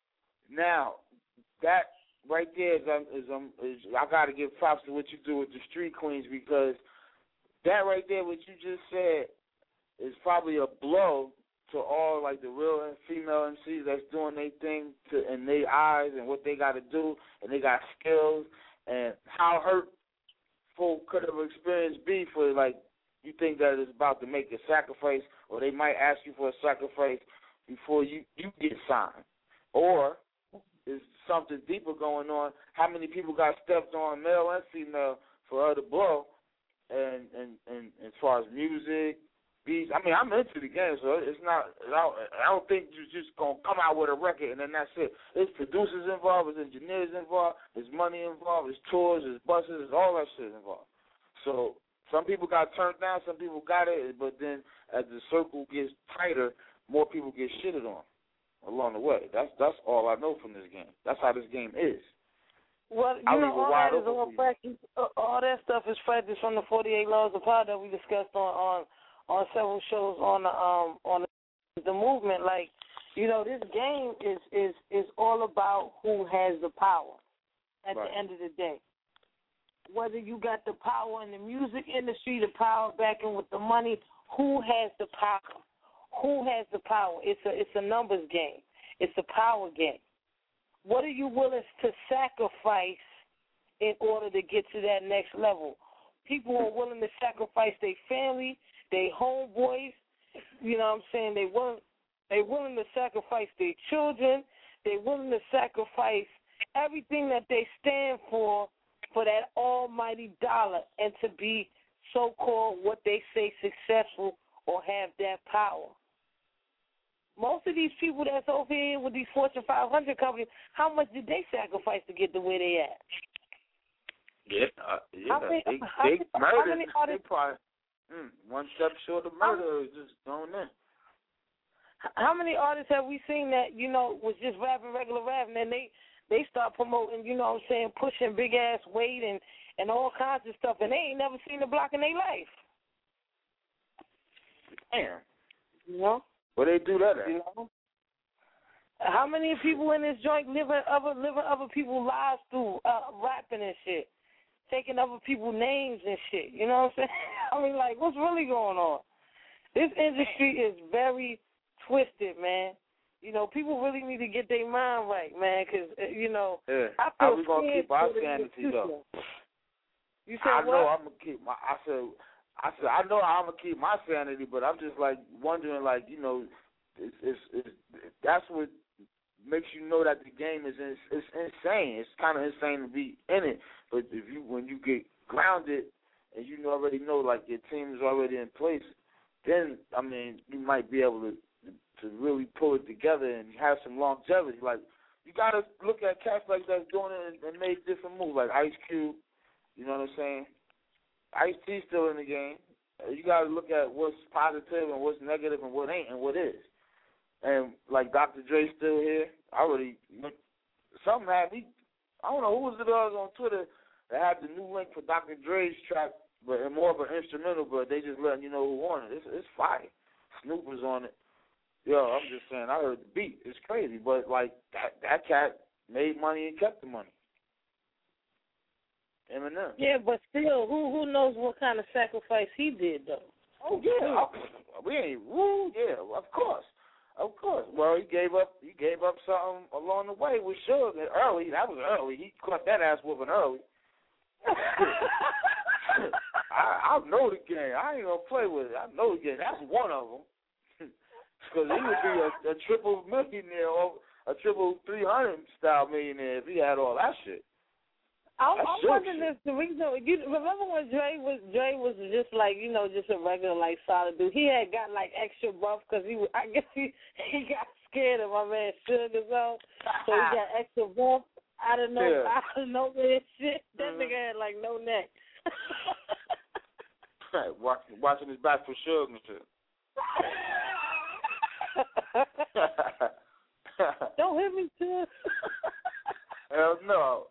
now that right there is, um, is, um, is I got to give props to what you do with the Street Queens, because that right there, what you just said, is probably a blow to all, like, the real female M Cs that's doing their thing to in their eyes and what they got to do, and they got skills, and how hurtful could an experience be for, like, you think that it's about to make a sacrifice, or they might ask you for a sacrifice before you, you get signed. Or is something deeper going on? How many people got stepped on, male and female, for her to blow? And, and, and as far as music, beats, I mean, I'm into the game, so it's not, I don't, I don't think you're just going to come out with a record and then that's it. There's producers involved, there's engineers involved, there's money involved, there's tours, there's buses, there's all that shit involved. So some people got turned down, some people got it, but then as the circle gets tighter, more people get shitted on along the way. That's that's all I know from this game. That's how this game is. Well, you I'll know, all that is all you. practice. All that stuff is practice from the forty-eight Laws of Power that we discussed on on, on several shows on the um on the, the movement. Like, you know, this game is is is all about who has the power at right. the end of the day. Whether you got the power in the music industry, the power backing with the money, who has the power? Who has the power? It's a it's a numbers game. It's a power game. What are you willing to sacrifice in order to get to that next level? People are willing to sacrifice their family, their homeboys. You know what I'm saying? They willing they willing to sacrifice their children. They willing to sacrifice everything that they stand for for that almighty dollar and to be so-called what they say successful or have that power. Most of these people that's over here with these Fortune five hundred companies, how much did they sacrifice to get to where they at? Yeah, uh, yeah. Many, they how, they how murdered. many They probably mm, one step short of murder is just going in. How many artists have we seen that, you know, was just rapping regular rap, and then they, they start promoting, you know what I'm saying, pushing big-ass weight and, and all kinds of stuff, and they ain't never seen a block in their life. Damn. You know? Where they do that at? You know? How many people in this joint living other living other people's lives through uh, rapping and shit, taking other people's names and shit? You know what I'm saying? I mean, like, what's really going on? This industry is very twisted, man. You know, people really need to get their mind right, man, because, uh, you know, yeah. I feel How we going to keep our for the sanity, future. though? You said I what? know I'm going to keep my, I said, I said, I know I'm going to keep my sanity, but I'm just, like, wondering, like, you know, it's, it's, it's, that's what makes you know that the game is in, it's insane. It's kind of insane to be in it, but if you when you get grounded and you already know, like, your team is already in place, then, I mean, you might be able to to really pull it together and have some longevity. Like, you got to look at cats like that doing it and, and make different moves, like Ice Cube, you know what I'm saying? Ice-T's still in the game. You got to look at what's positive and what's negative and what ain't and what is. And, like, Doctor Dre's still here. I already, something had me, I don't know who was it was on Twitter that had the new link for Doctor Dre's track, but more of an instrumental, but they just letting you know who on it. It's, it's fire. Snoop was on it. Yo, I'm just saying, I heard the beat. It's crazy, but, like, that that cat made money and kept the money. Eminem. Yeah, but still, who who knows what kind of sacrifice he did, though? Oh, yeah. I, we ain't, woo, yeah, of course. Of course. Well, he gave up He gave up something along the way with Suge early. That was early. He caught that ass whooping early. I, I know the game. I ain't going to play with it. I know the game. That's one of them. Because he would be a, a triple millionaire or a triple three hundred style millionaire if he had all that shit. I, I'm wondering if the reason you remember when Dre was Dre was just like, you know, just a regular like solid dude. He had got like extra buff because he I guess he he got scared of my man Suge as well, so he got extra buff. I don't know, Yeah. I don't know that shit. That Mm-hmm. nigga had like no neck. Right, watching, watching his back for Suge and shit. Don't hit me, too. Hell no.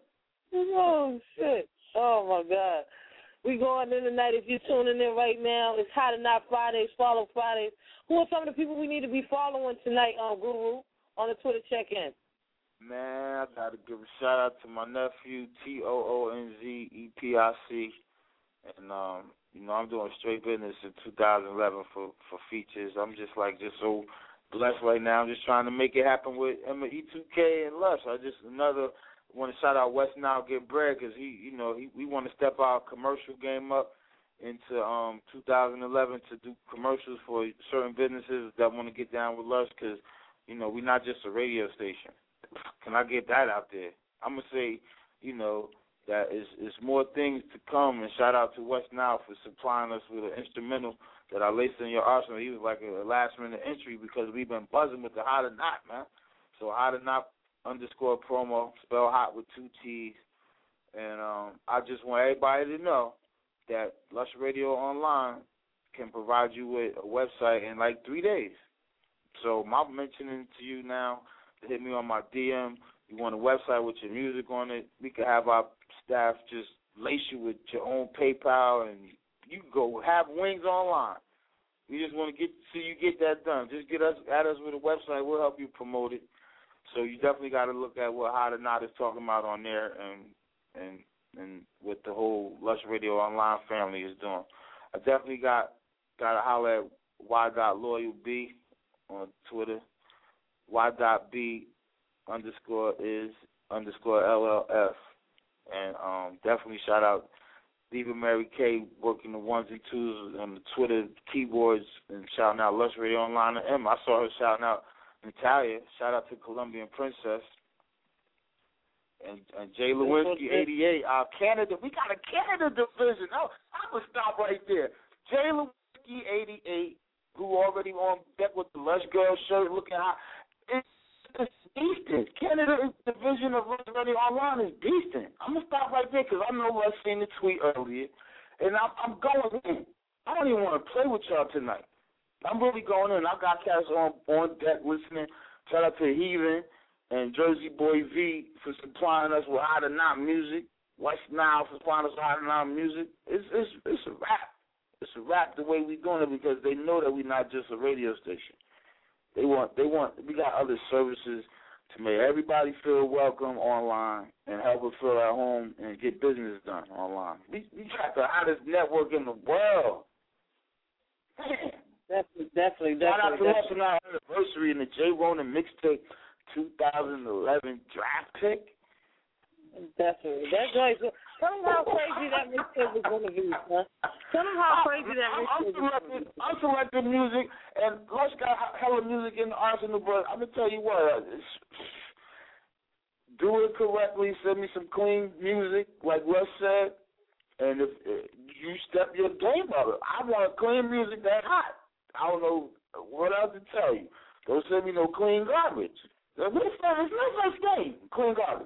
Oh, shit. Oh, my God. We going in tonight. If you're tuning in right now, it's Hot or Not Fridays, Follow Fridays. Who are some of the people we need to be following tonight on Guru on the Twitter check-in? Man, I got to give a shout-out to my nephew, T O O N Z E P I C. And, um, you know, I'm doing straight business in two thousand eleven for, for features. I'm just, like, just so blessed right now. I'm just trying to make it happen with Emma E two K and Lush. I just, another, want to shout out West Nile Get Bread because, he, you know, he, we want to step our commercial game up into um two thousand eleven to do commercials for certain businesses that want to get down with Lush because, you know, we're not just a radio station. Can I get that out there? I'm going to say, you know, that is, is more things to come, and shout out to West Nile for supplying us with an instrumental that I laced in your arsenal. He was like a last-minute entry because we've been buzzing with the Hot or Not, man. So Hot or Not underscore promo, spell hot with two T's. And um, I just want everybody to know that Lush Radio Online can provide you with a website in like three days. So I'm mentioning to you now to hit me on my D M. You want a website with your music on it, we can have our staff just lace you with your own PayPal, and you can go have wings online. We just want to get see you get that done. Just get us at us with a website. We'll help you promote it. So you definitely got to look at what Hot or Not is talking about on there, and and and what the whole Lush Radio Online family is doing. I definitely got got to holler at Y Loyal B on Twitter. Y B underscore is underscore L L F. And um, definitely shout out Diva Mary K working the ones and twos on the Twitter keyboards and shouting out Lush Radio Online to Emma. I saw her shouting out Natalia. Shout out to Colombian Princess. And, and Jay Lewinsky, eighty-eight. Our Canada, we got a Canada division. Oh, I'm going to stop right there. Jay Lewinsky, eighty-eight, who already on deck with the Lush Girl shirt looking hot. It's, it's decent. Canada division of Lush Radio Online is decent. I'm going to stop right there because I know Lush seen the tweet earlier. And I'm, I'm going in. I don't even want to play with y'all tonight. I'm really going in. I got cats on, on deck listening. Shout out to Heathen and Jersey Boy V for supplying us with Hot or Not music. West Nile for supplying us with Hot or Not music. It's it's it's a rap. It's a rap the way we doing it because they know that we're not just a radio station. They want they want we got other services to make everybody feel welcome online and help us feel at home and get business done online. We we got the hottest network in the world. Man. Definitely, definitely, definitely. Shout out to us on our anniversary in the J. Ronan mixtape twenty eleven draft pick. Definitely. That's right. Tell them how crazy that mixtape was going to be, huh? Tell them how crazy that mixtape was going to be. Unselected music, and Lush got hella music in the arsenal, but I'm going to tell you what, do it correctly, send me some clean music, like Lush said, and if, if you step your game up, I want clean music that hot. I don't know what else to tell you. Don't send me no clean garbage. There's no such thing, clean garbage.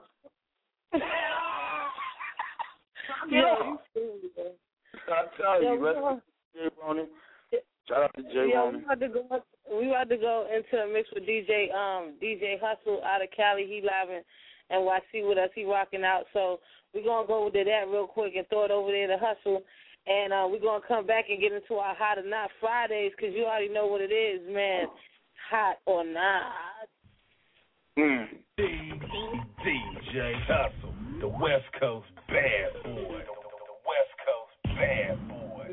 Yo, I tell you, man. Jay Ronan. Shout out to Jay Yo, Ronan. we about to go. We about to go into a mix with D J um D J Hustle out of Cali. He live in N Y C with us. He rocking out. So we're gonna go to that real quick and throw it over there to Hustle. And uh, we're going to come back and get into our Hot or Not Fridays because you already know what it is, man. Hot or Not. Mm. D J Hustle, the West Coast bad boy. The West Coast bad boy.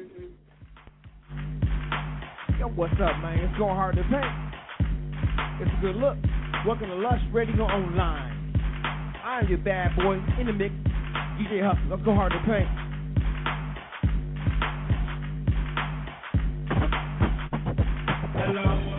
Yo, what's up, man? It's going hard to paint. It's a good look. Welcome to Lush Radio Online. I'm your bad boy in the mix, D J Hustle. Let's go hard to paint. Hello.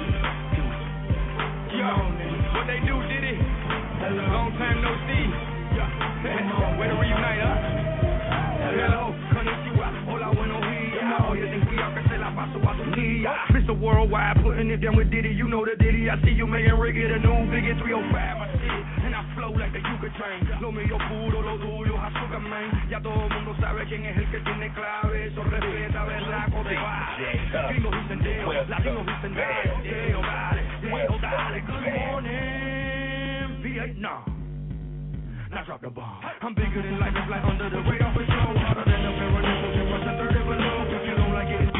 Yo, what they do, did it? Hello. Long time no see. Yeah. Way to reunite, huh? Hello. Konnichiwa. Hola, buenos dias. Oye, ten cuidado que se la paso a tu tía. Mister Worldwide, putting it down with Diddy. You know the Diddy. I see you making Ricky the new Biggie three oh five. My shit. And I flow like the Yuka train. Lo mío puro, lo tuyo, azúcar, man. Ya todo el mundo sabe quién es el que tiene clave. Eso respeta, ¿verdad? Gringos dicen Deo, latinos dicen Deo, Deo, dale, Deo, dale. Good morning, Vietnam. Now drop the bomb. I'm bigger than life, it's like under the radar for sure. Hotter than the paradise, ten percent thirty below. If you don't like it,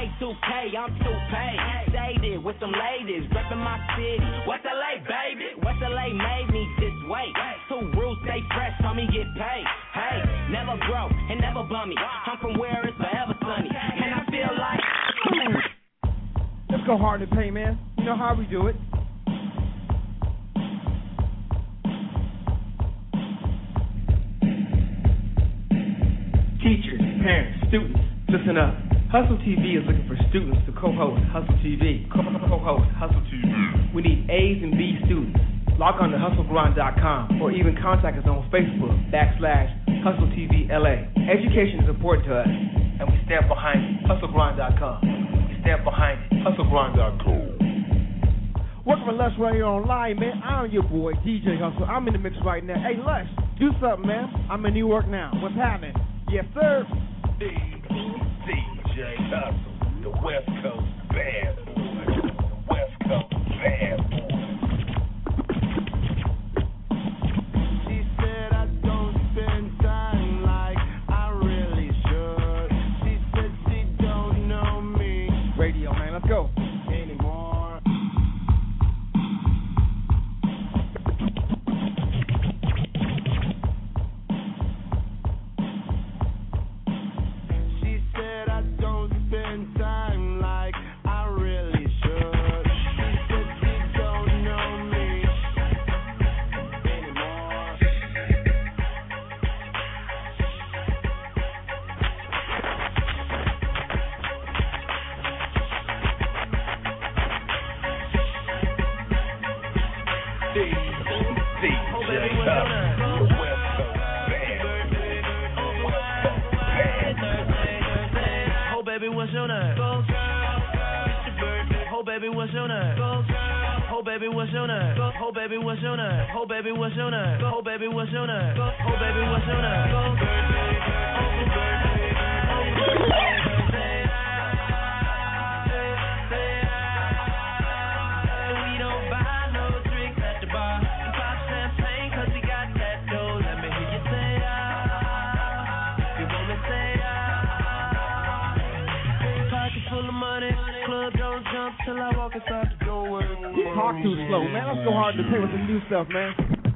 two K, I'm two paid. Shaded with some ladies, reppin' my city. West L A, baby. West L A made me this way. Two rules, stay fresh, tell me get paid. Hey, never grow and never bum me. I'm from where it's forever sunny. And I feel like let's go hard and pay, man. You know how we do it. Teachers, parents, students, listen up. Hustle T V is looking for students to co-host Hustle T V. Co-host Hustle T V. We need A's and B students. Log on to hustle grind dot com or even contact us on Facebook backslash Hustle T V L A. Education is important to us, and we stand behind it. hustle grind dot com. We stand behind it. hustle grind dot com. Welcome to Lush Radio Online, man. I'm your boy, D J Hustle. I'm in the mix right now. Hey, Lush, do something, man. I'm in New York now. What's happening? Yes, sir. D J Hustle, the West Coast bad boy. The West Coast bad boy. She said I don't spend time like I really should. She said she don't know me. Radio, man, let's go. Anymore. She said I don't spend time like I really should. She said she don't know me anymore. D J Hustle, the West Coast bad boy. Oh baby, what's your name? Oh baby, what's your name? Oh baby, what's your name? Oh baby, what's your name? Oh baby, what's your name? Oh baby, what's your name? Oh baby, what's your name? We don't buy no drinks at the bar. Pop champagne 'cause we got that dough. Let me hear you say ah. You want me say ah. Pocket full of money, club don't jump till I walk inside the door. You talk too slow, man. Let's go hard to pay with some new stuff, man.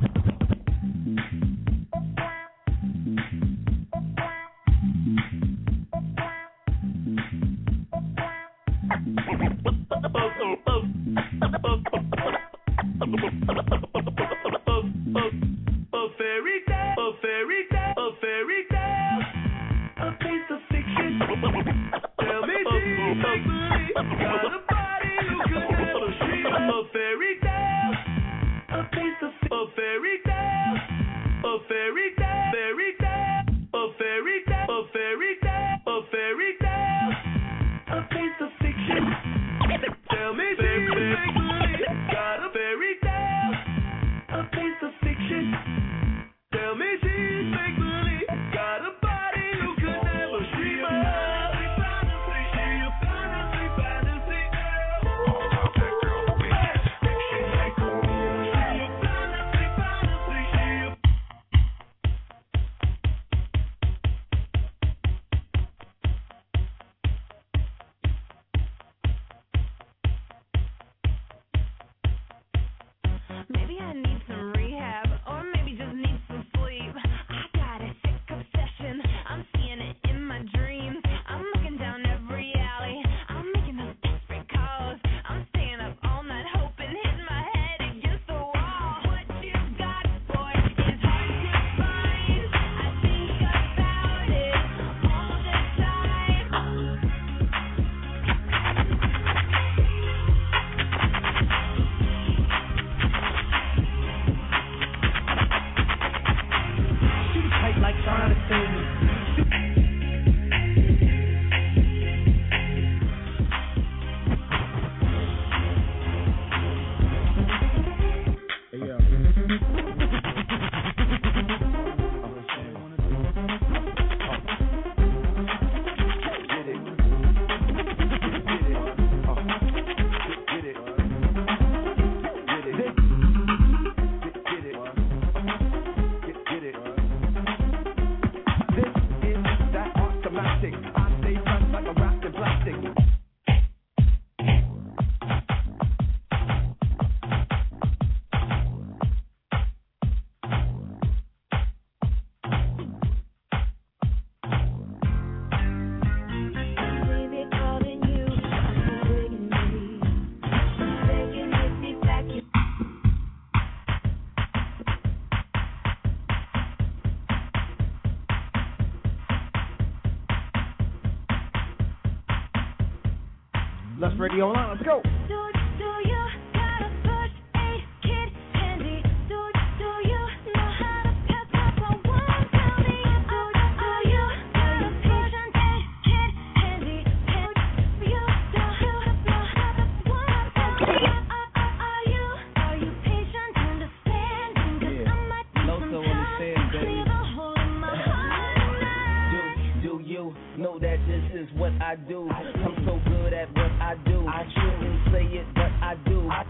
A fairy tale, a fairy tale, a fairy tale, a piece of fiction. Tell me, Jesus, got a body you could never dream of. A fairy tale, a piece of a fairy tale, a fairy tale, fairy tale, a fairy tale, a fairy tale, a fairy tale, a piece of fiction. Tell me, Jesus, got a fairy tale, a piece of fiction. Tell me she's make believe, got a body you could never dream of. Lush Radio Online. Let's go. Know that this is what I do. I'm so good at what I do. I shouldn't say it, but I do. I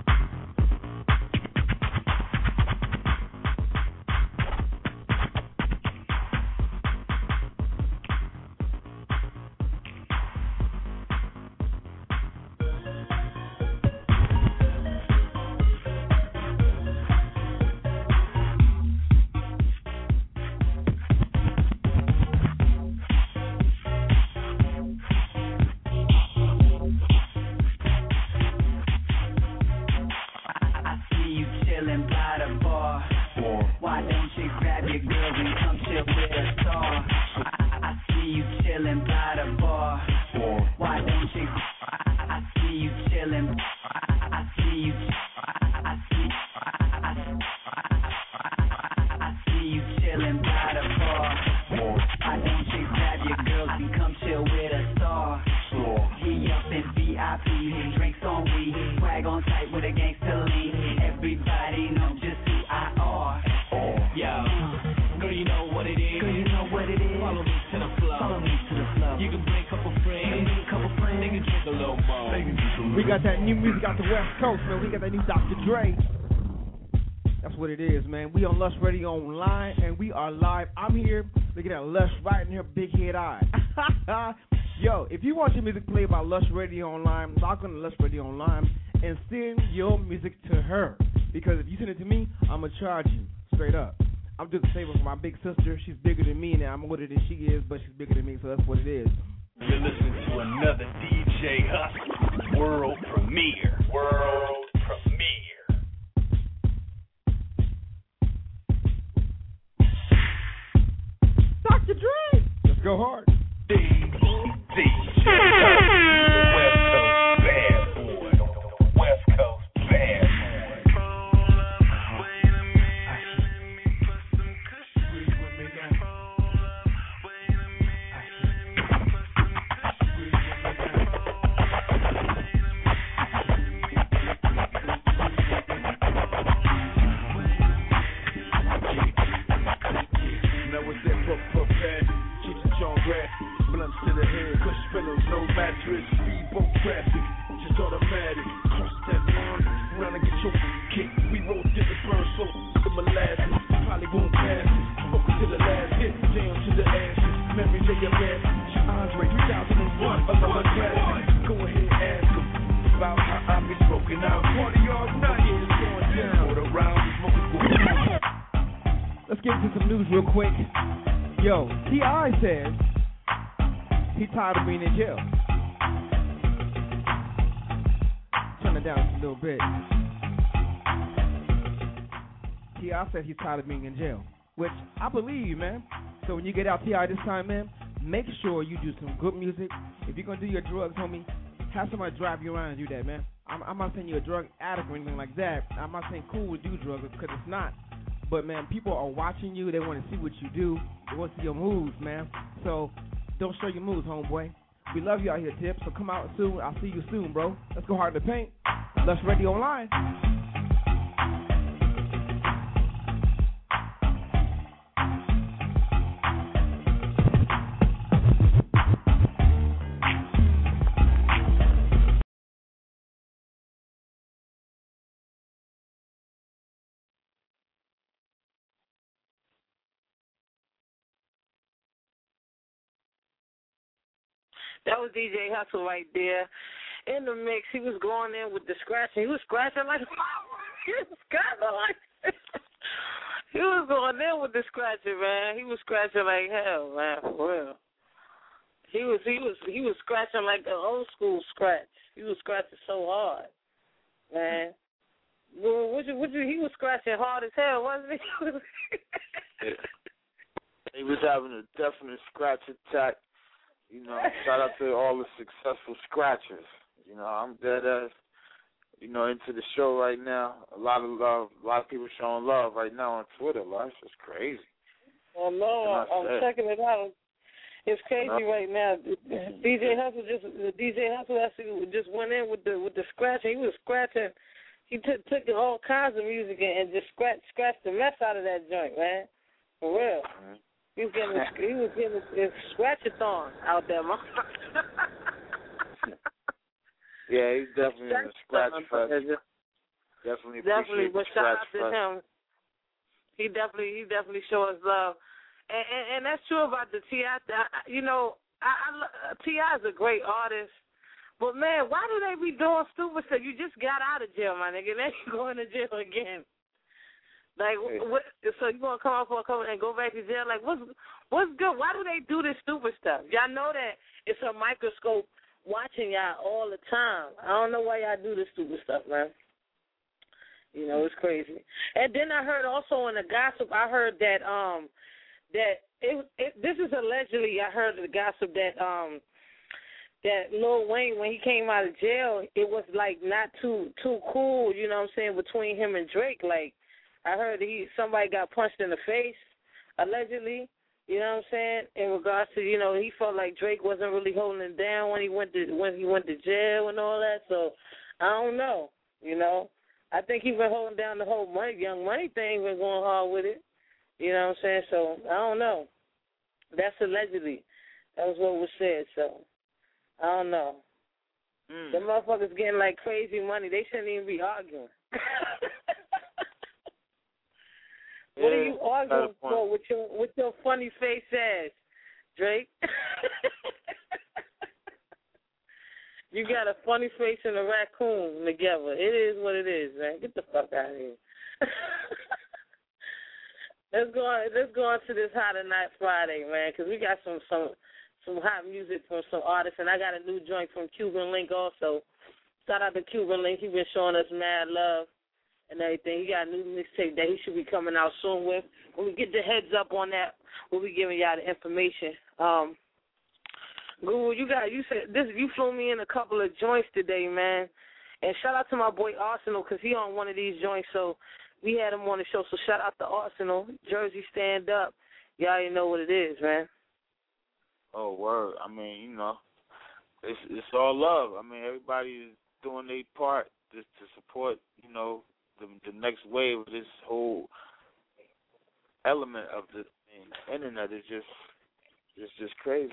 We on Lush Radio Online, and we are live. I'm here looking at Lush right in her big head eye. Yo, if you want your music played by Lush Radio Online, log on to Lush Radio Online and send your music to her. Because if you send it to me, I'm going to charge you straight up. I'm doing the same for my big sister. She's bigger than me, and I'm older than she is, but she's bigger than me, so that's what it is. You're listening to another D J Hustle World Premiere. World Premiere. Doctor Dre. Let's go hard. D J West Coast Bad Boy. West Coast Bad Boy. Mattress, speedboat traffic, just automatic. Cross that line, run and get your kick. We roll to the burn, so the molasses probably won't pass it. Focus to the last hit, down to the ashes. Memories of your best. Andre two thousand one, another classic. Go ahead, ask him about how I've been broken out. Party all night, it's going down. For the round, smoking good. Let's get into some news real quick. Yo, T I says he tired of being in jail. Turn it down just a little bit. T I said he's tired of being in jail, which I believe, man. So when you get out T I this time, man, make sure you do some good music. If you're going to do your drugs, homie, have somebody drive you around and do that, man. I'm, I'm not saying you're a drug addict or anything like that. I'm not saying cool to do drugs, because it's not. But, man, people are watching you. They want to see what you do. They want to see your moves, man. So don't show your moves, homeboy. We love you out here, Tip. So come out soon. I'll see you soon, bro. Let's go hard in the paint. Lush Radio Online. That was D J Hustle right there in the mix. He was going in with the scratching. He was scratching like he was scratching like he was going in with the scratching, man. He was scratching like hell, man, for real. He was he was he was scratching like the old school scratch. He was scratching so hard, man. Well, what you, what you, he was scratching hard as hell, wasn't he? He was having a definite scratch attack. You know, shout out to all the successful scratchers. You know, I'm dead ass, you know, into the show right now. A lot of love, a lot of people showing love right now on Twitter. Like, it's just crazy. Well, no, I'm said. checking it out. It's crazy no. right now. D J Hustle just D J Hustle actually just went in with the with the scratching. He was scratching. He took took all kinds of music and just scratched scratched the mess out of that joint, man. For real. Mm-hmm. He was getting his, he was getting his, his scratch-a-thon out there, man. Yeah, he's definitely in a scratch fest. Definitely, definitely. But shout out to fest. him. He definitely, he definitely shows love, and, and, and that's true about the T I. You know, I, I, T I is a great artist, but man, why do they be doing stupid stuff? You just got out of jail, my nigga, and then you going to jail again. Like, hey. what, so you gonna come out for a couple and go back to jail? Like, what's what's good? Why do they do this stupid stuff? Y'all know that it's a microscope watching y'all all the time. I don't know why y'all do this stupid stuff, man. You know, it's crazy. And then I heard also in the gossip, I heard that um that it, it this is allegedly I heard the gossip that um that Lil Wayne, when he came out of jail, it was like not too too cool, you know what I'm saying, between him and Drake. Like, I heard he somebody got punched in the face, allegedly. You know what I'm saying? In regards to, you know, he felt like Drake wasn't really holding him down when he went to when he went to jail and all that. So I don't know. You know, I think he been holding down the whole money, Young Money thing. Been going hard with it. You know what I'm saying? So I don't know. That's allegedly. That was what was said. So I don't know. Mm. The motherfuckers getting like crazy money. They shouldn't even be arguing. What yeah, are you arguing for with your with your funny face ass, Drake? You got a funny face and a raccoon together. It is what it is, man. Get the fuck out of here. let's go on. Let's go on to this Hot or Not Friday, man, because we got some some some hot music from some artists, and I got a new joint from Cuban Link also. Shout out to Cuban Link. He's been showing us mad love and everything. He got a new mixtape that he should be coming out soon with. When we get the heads up on that, we'll be giving y'all the information. Um, Guru, you got you said this. You flew me in a couple of joints today, man. And shout out to my boy Arsenal because he on one of these joints, so we had him on the show. So shout out to Arsenal, Jersey Stand Up. Y'all already know what it is, man. Oh, word. I mean, you know, it's it's all love. I mean, everybody is doing their part to, to support, you know, the the next wave of this whole element of the I mean, internet is just it's just crazy.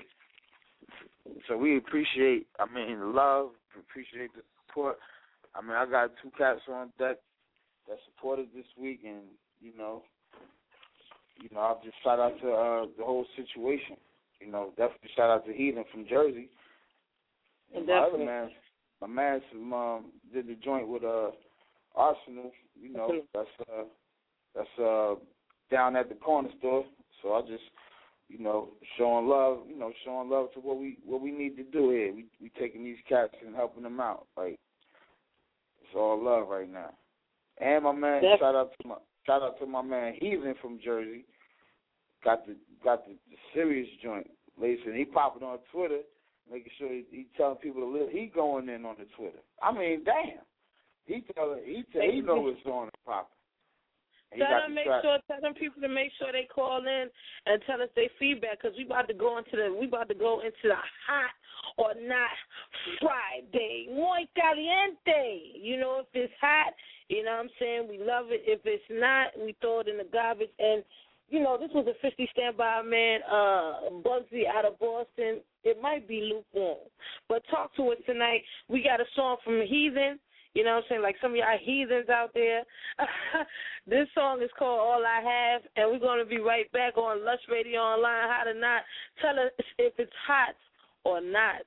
So we appreciate, I mean, the love, appreciate the support. I mean, I got two cats on deck that supported this week, and you know, you know, I'll just shout out to uh, the whole situation. You know, definitely shout out to Heathen from Jersey. And my other man, my man from, um, did the joint with uh, Arsenal. You know, that's uh, that's uh, down at the corner store. So I just, you know, showing love. You know, showing love to what we what we need to do here. We we taking these cats and helping them out. Like, it's all love right now. And my man, yep. shout out to my shout out to my man Heathen from Jersey. Got the got the, the serious joint. Listen, he popping on Twitter, making sure he, he telling people to live. He going in on the Twitter. I mean, damn. He tell he tell he know what's on and popping. Tell them make sure tell them people to make sure they call in and tell us their feedback because we about to go into the we about to go into the hot or not Friday. Muy caliente. You know, if it's hot, you know what I'm saying, we love it. If it's not, we throw it in the garbage. And you know, this was a fifty standby man, uh, Bugsy out of Boston. It might be lukewarm. But talk to us tonight. We got a song from Heathen. You know what I'm saying? Like some of y'all heathens out there. This song is called All I Have, and we're going to be right back on Lush Radio Online, Hot or Not. Tell us if it's hot or not.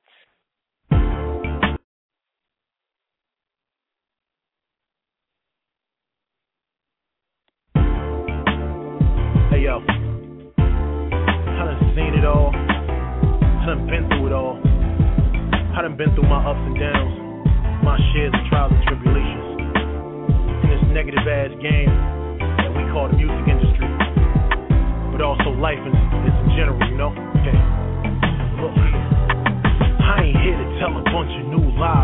Hey, yo. I done seen it all. I done been through it all. I done been through my ups and downs. My shares of trials and tribulations in this negative-ass game that we call the music industry, but also life in, in general, you know? Okay. Look, I ain't here to tell a bunch of new lies to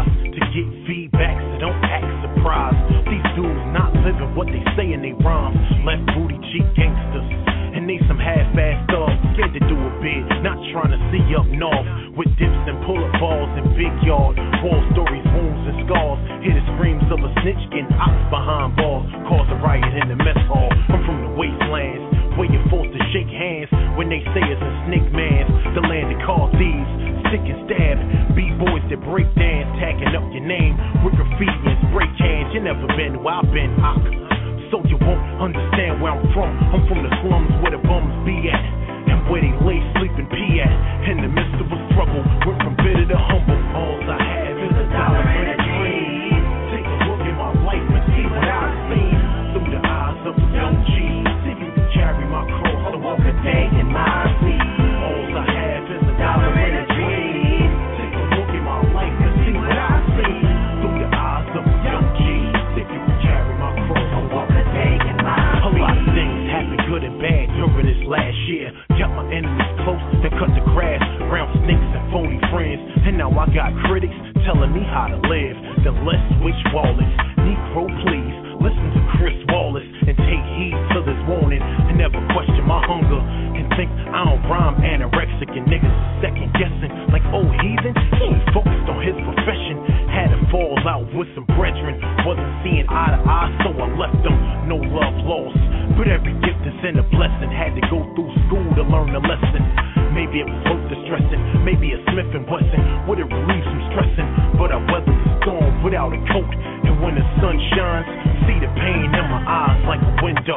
get feedback, so don't act surprised. These dudes not living what they say in they rhymes. Left booty cheek gangsters, and they some half-assed thugs, scared to do a bid, not trying to see up north. With dips and pull-up balls in big yard, wall stories, wounds and scars. Hear the screams of a snitch getting ox behind bars, cause a riot in the mess hall. I'm from the wastelands, where you're forced to shake hands when they say it's a snake man's. The land of car thieves, stick and stab, b-boys that break dance, tagging up your name with graffiti and spray cans. You never been where I've been, Ock, so you won't understand where I'm from. I'm from the slums where the bums be at, and where they lay, sleep, and pee at. In the midst of a struggle, went from bitter to humble. All I have is a dollar and a dream. Take a look at my life and see what I've seen through the eyes of a young G. See you can carry my cross to walk a day in my sleep. All I have is a dollar and a dream. Take a look at my life and see what I've seen through the eyes of a young G. See you can carry my cross to walk a day in my sleep. A lot of things happen, good and bad, during this last year. Kept my enemies close, then cut the grass around snakes and phony friends. And now I got critics telling me how to live. Then let's switch wallets. Negro, please listen to Chris Wallace and take heed to this warning, and never question my hunger and think I don't rhyme anorexic. And niggas second guessing like, oh heathen, he ain't focused on his profession. Had to fall out with some brethren, wasn't seeing eye to eye, so I left them. No love lost, but every gift is in a blessing. Had to go through school to learn a lesson. Maybe it was worth the stressing, maybe a Smith and Wesson would have relieved some stressing. But I weathered the storm without a coat, and when the sun shines, see the pain in my eyes like a window.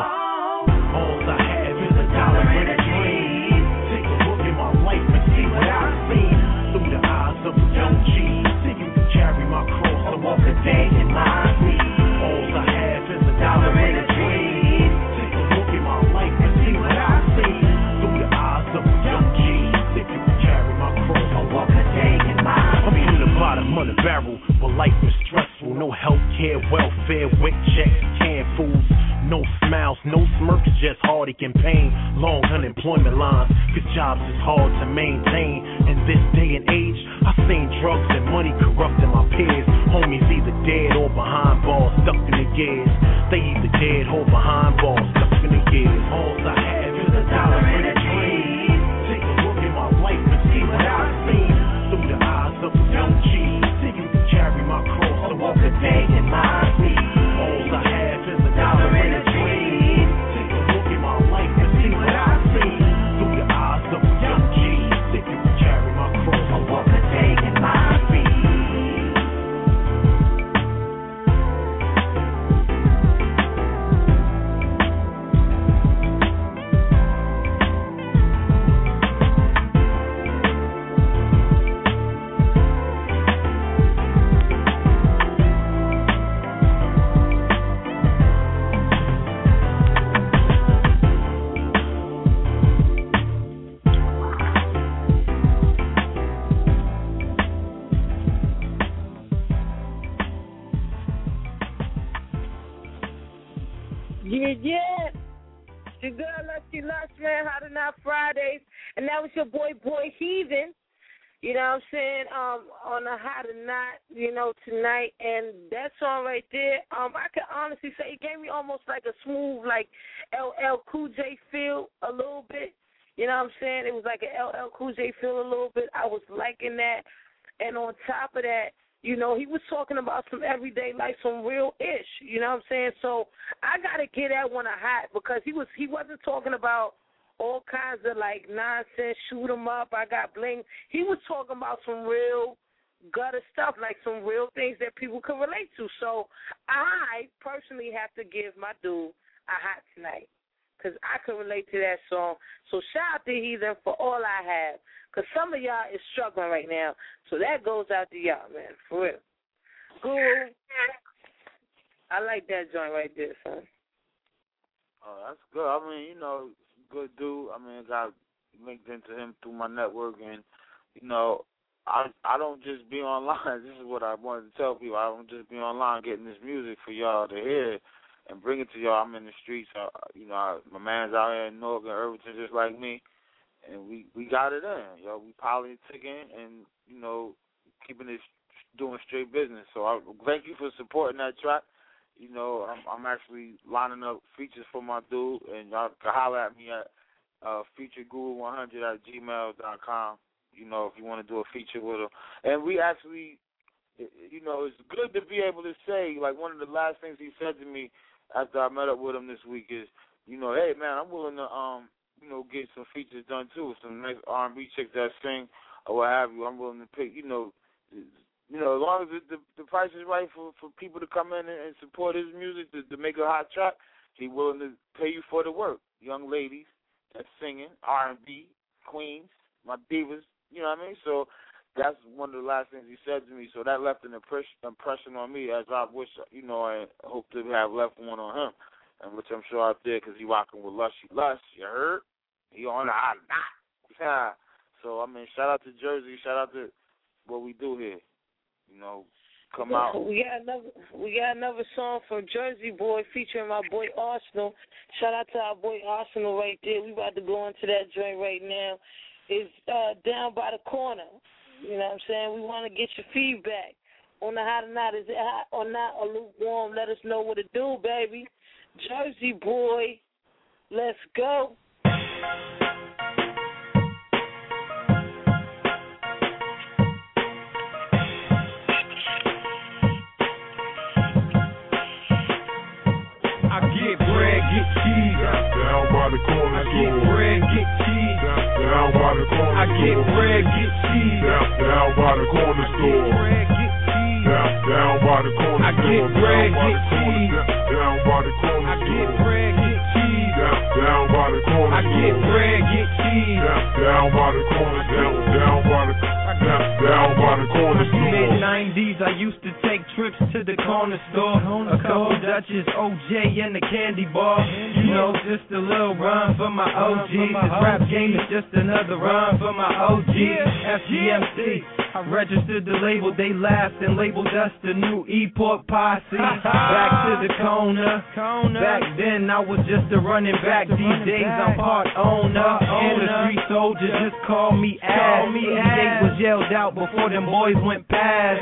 All I have is a dollar and a dream. Take a look at my life and see what I've seen through the eyes of a young G. See you can carry my cross to walk a day in my sleep. All I have is a dollar and a dream. Take a look at my life and see what I've seen through the eyes of a young G. See you can carry my cross to walk a day in my sleep. I'm from the bottom of the barrel, but life is stressful. No health care, welfare, WIC checks, canned foods. No smiles, no smirks, just heartache and pain. Long unemployment lines, cause jobs is hard to maintain. In this day and age, I've seen drugs and money corrupting my peers. Homies either dead or behind bars, stuck in the gears. They either dead or behind bars, stuck in the gears. All I have is a dollar and a dream. Take a look at my life and see what I've seen through the eyes of a young G. See you can carry my cross to walk a day in my sleep. All I have is a dollar and a dream. Take a look at my life and see what I've seen through the eyes of a young G. See you can carry my cross to walk a day in my sleep. Yeah, yeah. It's your girl, Lusty Lush, man. How to Not Fridays. And that was your boy, Boy Heathen. You know what I'm saying? Um, on the How to Not, you know, tonight. And that song right there, um, I can honestly say it gave me almost like a smooth, like, L L Cool J feel a little bit. You know what I'm saying? It was like an L L Cool J feel a little bit. I was liking that. And on top of that, you know, he was talking about some everyday life, some real ish. You know what I'm saying? So I gotta get that one a hat because he was he wasn't talking about all kinds of like nonsense, shoot 'em up, I got bling. He was talking about some real gutter stuff, like some real things that people can relate to. So I personally have to give my dude a hat tonight because I can relate to that song. So shout out to Heathen for all I have. Because some of y'all is struggling right now. So that goes out to y'all, man, for real. Guru, I like that joint right there, son. Oh, that's good. I mean, you know, good dude. I mean, I got linked into him through my network. And, you know, I I don't just be online. This is what I wanted to tell people. I don't just be online getting this music for y'all to hear and bring it to y'all. I'm in the streets. Uh, you know, I, my man's out here in Newark and Irvington just like me. And we, we got it in, yo. We politicking and, you know, keeping it doing straight business. So I thank you for supporting that track. You know, I'm, I'm actually lining up features for my dude, and y'all can holler at me at uh, feature guru one hundred at gmail dot com. You know, if you want to do a feature with him. And we actually, you know, it's good to be able to say, like one of the last things he said to me after I met up with him this week is, you know, hey, man, I'm willing to, um, you know, get some features done, too. Some nice R and B chicks that sing or what have you. I'm willing to pick, you know, you know, as long as the, the, the price is right for, for people to come in and, and support his music, to, to make a hot track, he's willing to pay you for the work. Young ladies that's singing, R and B, queens, my divas, you know what I mean? So that's one of the last things he said to me. So that left an impression on me, as I wish, you know, I hope to have left one on him, and which I'm sure I did, because he rocking with Lushy Lush, you heard? He on the hot knot. Yeah. So, I mean, shout out to Jersey, shout out to what we do here. You know, come out. We got another we got another song from Jersey Boy featuring my boy Arsenal. Shout out to our boy Arsenal right there. We about to go into that joint right now. It's uh, Down by the Corner. You know what I'm saying? We want to get your feedback on the hot or not. Is it hot or not or lukewarm? Let us know what to do, baby. Jersey Boy, let's go. I get bread, get cheese. Down by the corner I store. get bread, get cheese. Down by the corner I get store. bread, get cheese. Down, down by the corner store. Bread, get cheese. Down, down by the corner I store. get bread, Down by get the corner. cheese. Down by the corner I store. get bread, get cheese. Down, down by the corner I store. get bread, get cheese. Down, down by the corner. Down, down by the down, down by the corner store. Mid nineties, I used to take trips to the corner store. A couple Dutchess, O J, and the candy bar. You know, just a little rhyme for my O Gs. This rap game is just another rhyme for my O Gs. F G M C, I registered the label, they laughed and labeled us the new Epoch Posse. Back to the corner. Back then, I was just a running back. These days, I'm part owner. Industry soldier, just call me ass. Eight was yelled out before them boys went past.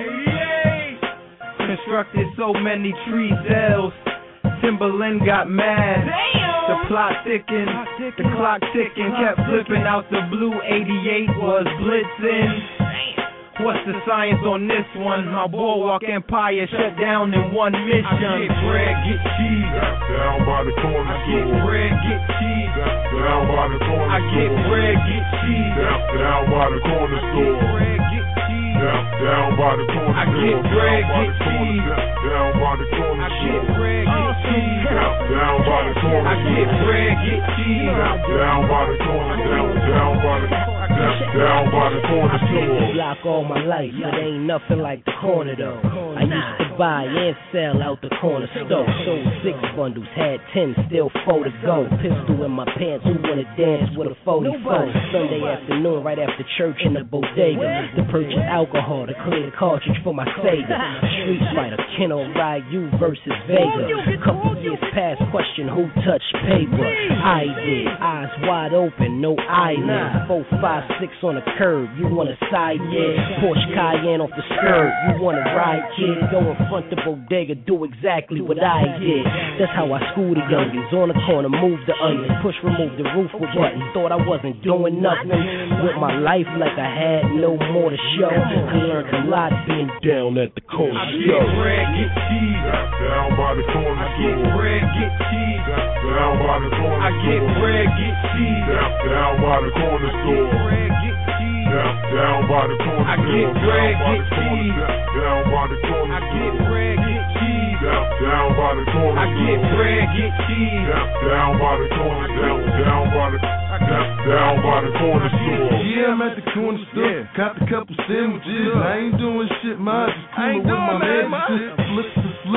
Constructed so many tree cells, Timberland got mad. The plot thickened, the clock ticking, kept flipping out the blue. eighty-eight was blitzing. What's the science on this one? My Boardwalk Empire shut down in one mission. I get bread, get cheese. Down by the corner I store. get bread, get cheese. Down by the corner I get store. bread, get cheese. Down, down by the corner store. Bread, get cheese. Down, down by the corner I store. get bread, Down by get the corner. cheese. Down by the corner I store. get bread, get cheese. Down, down by the corner I get store. bread, get cheese. Down, down by the corner. Down, down by the down, down by the corner I played the store. block all my life, but ain't nothing like the corner though. I used to buy and sell out the corner store. Sold six bundles, had ten, still four to go. Pistol in my pants, who wanna dance with a forty-four? Sunday afternoon, right after church in the bodega, to purchase alcohol to clear the cartridge for my Sega. Street Fighter, Ken Ryu versus Vega. Couple years past, question who touched paper. I did, eyes wide open, no eyelid. Four, five, six on the curb, you want a side, yeah. Porsche Cayenne off the skirt, you want to ride, kid. Go in front the bodega, do exactly what I did. That's how I schooled the youngins. On the corner, move the onions, push, remove the roof with buttons. Thought I wasn't doing nothing with my life, like I had no more to show. I learned a lot being down at the corner I store. get bread, get cheese. Down by the corner I get store. bread, get cheese. Down by the corner I get store. bread, get cheese. Down, down by the corner store. Bread, get cheese. Down, down by the corner I store. get bread, Down by get the corner. cheese. Down by the corner I store. get bread, get cheese. Down, down by the corner I get store. bread, get cheese. Down, down by the corner. Down, down by the down, down by the corner store. Yeah, I'm at the corner store. Got a couple sandwiches. I ain't doing shit, man. Just I ain't coolin' with my doing man. that, man. Flips and flips.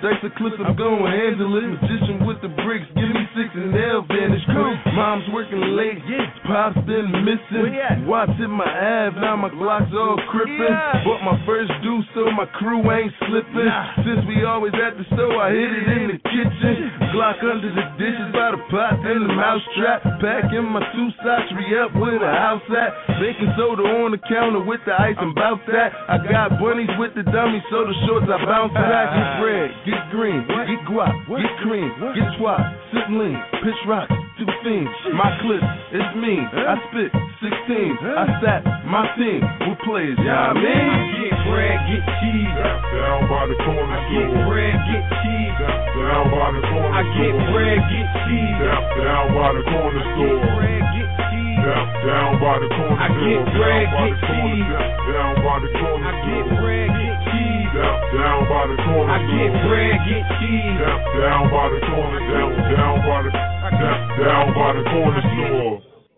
Dice the clips, I'm going handle it. Magician with the bricks, give me six and L vanish quick. Mom's working late, Pop's been missing. Watts in my ab, now my Glock's all crippin'. Bought my first deuce, so my crew ain't slipping. Since we always at the store, I hit it in the kitchen. Glock under the dishes by the pot and the mouse trap. Packing my two socks, re-up where the house at. Baking soda on the counter with the ice and bounce that. I got bunnies with the dummies, so the shorts I bounce back. Get bread, get green, get guap, get cream, get swap, sit lean, pitch rocks, two fiends. My clips, it's me, I spit sixteen. I sat my team with players, y'all mean? I get bread, get cheese. Down by the corner I store. get bread, get cheese. Down by the corner I store. get bread, get cheese. Down, down by the corner store. Bread, get cheese. Down, down by the corner I store. get bread, Down by get the corner, cheese. down, down by the corner I get store. bread, get cheese. Down, down by the corner I store. get bread, get cheese. Down, down by the corner, down, down by the, down, down by the corner store.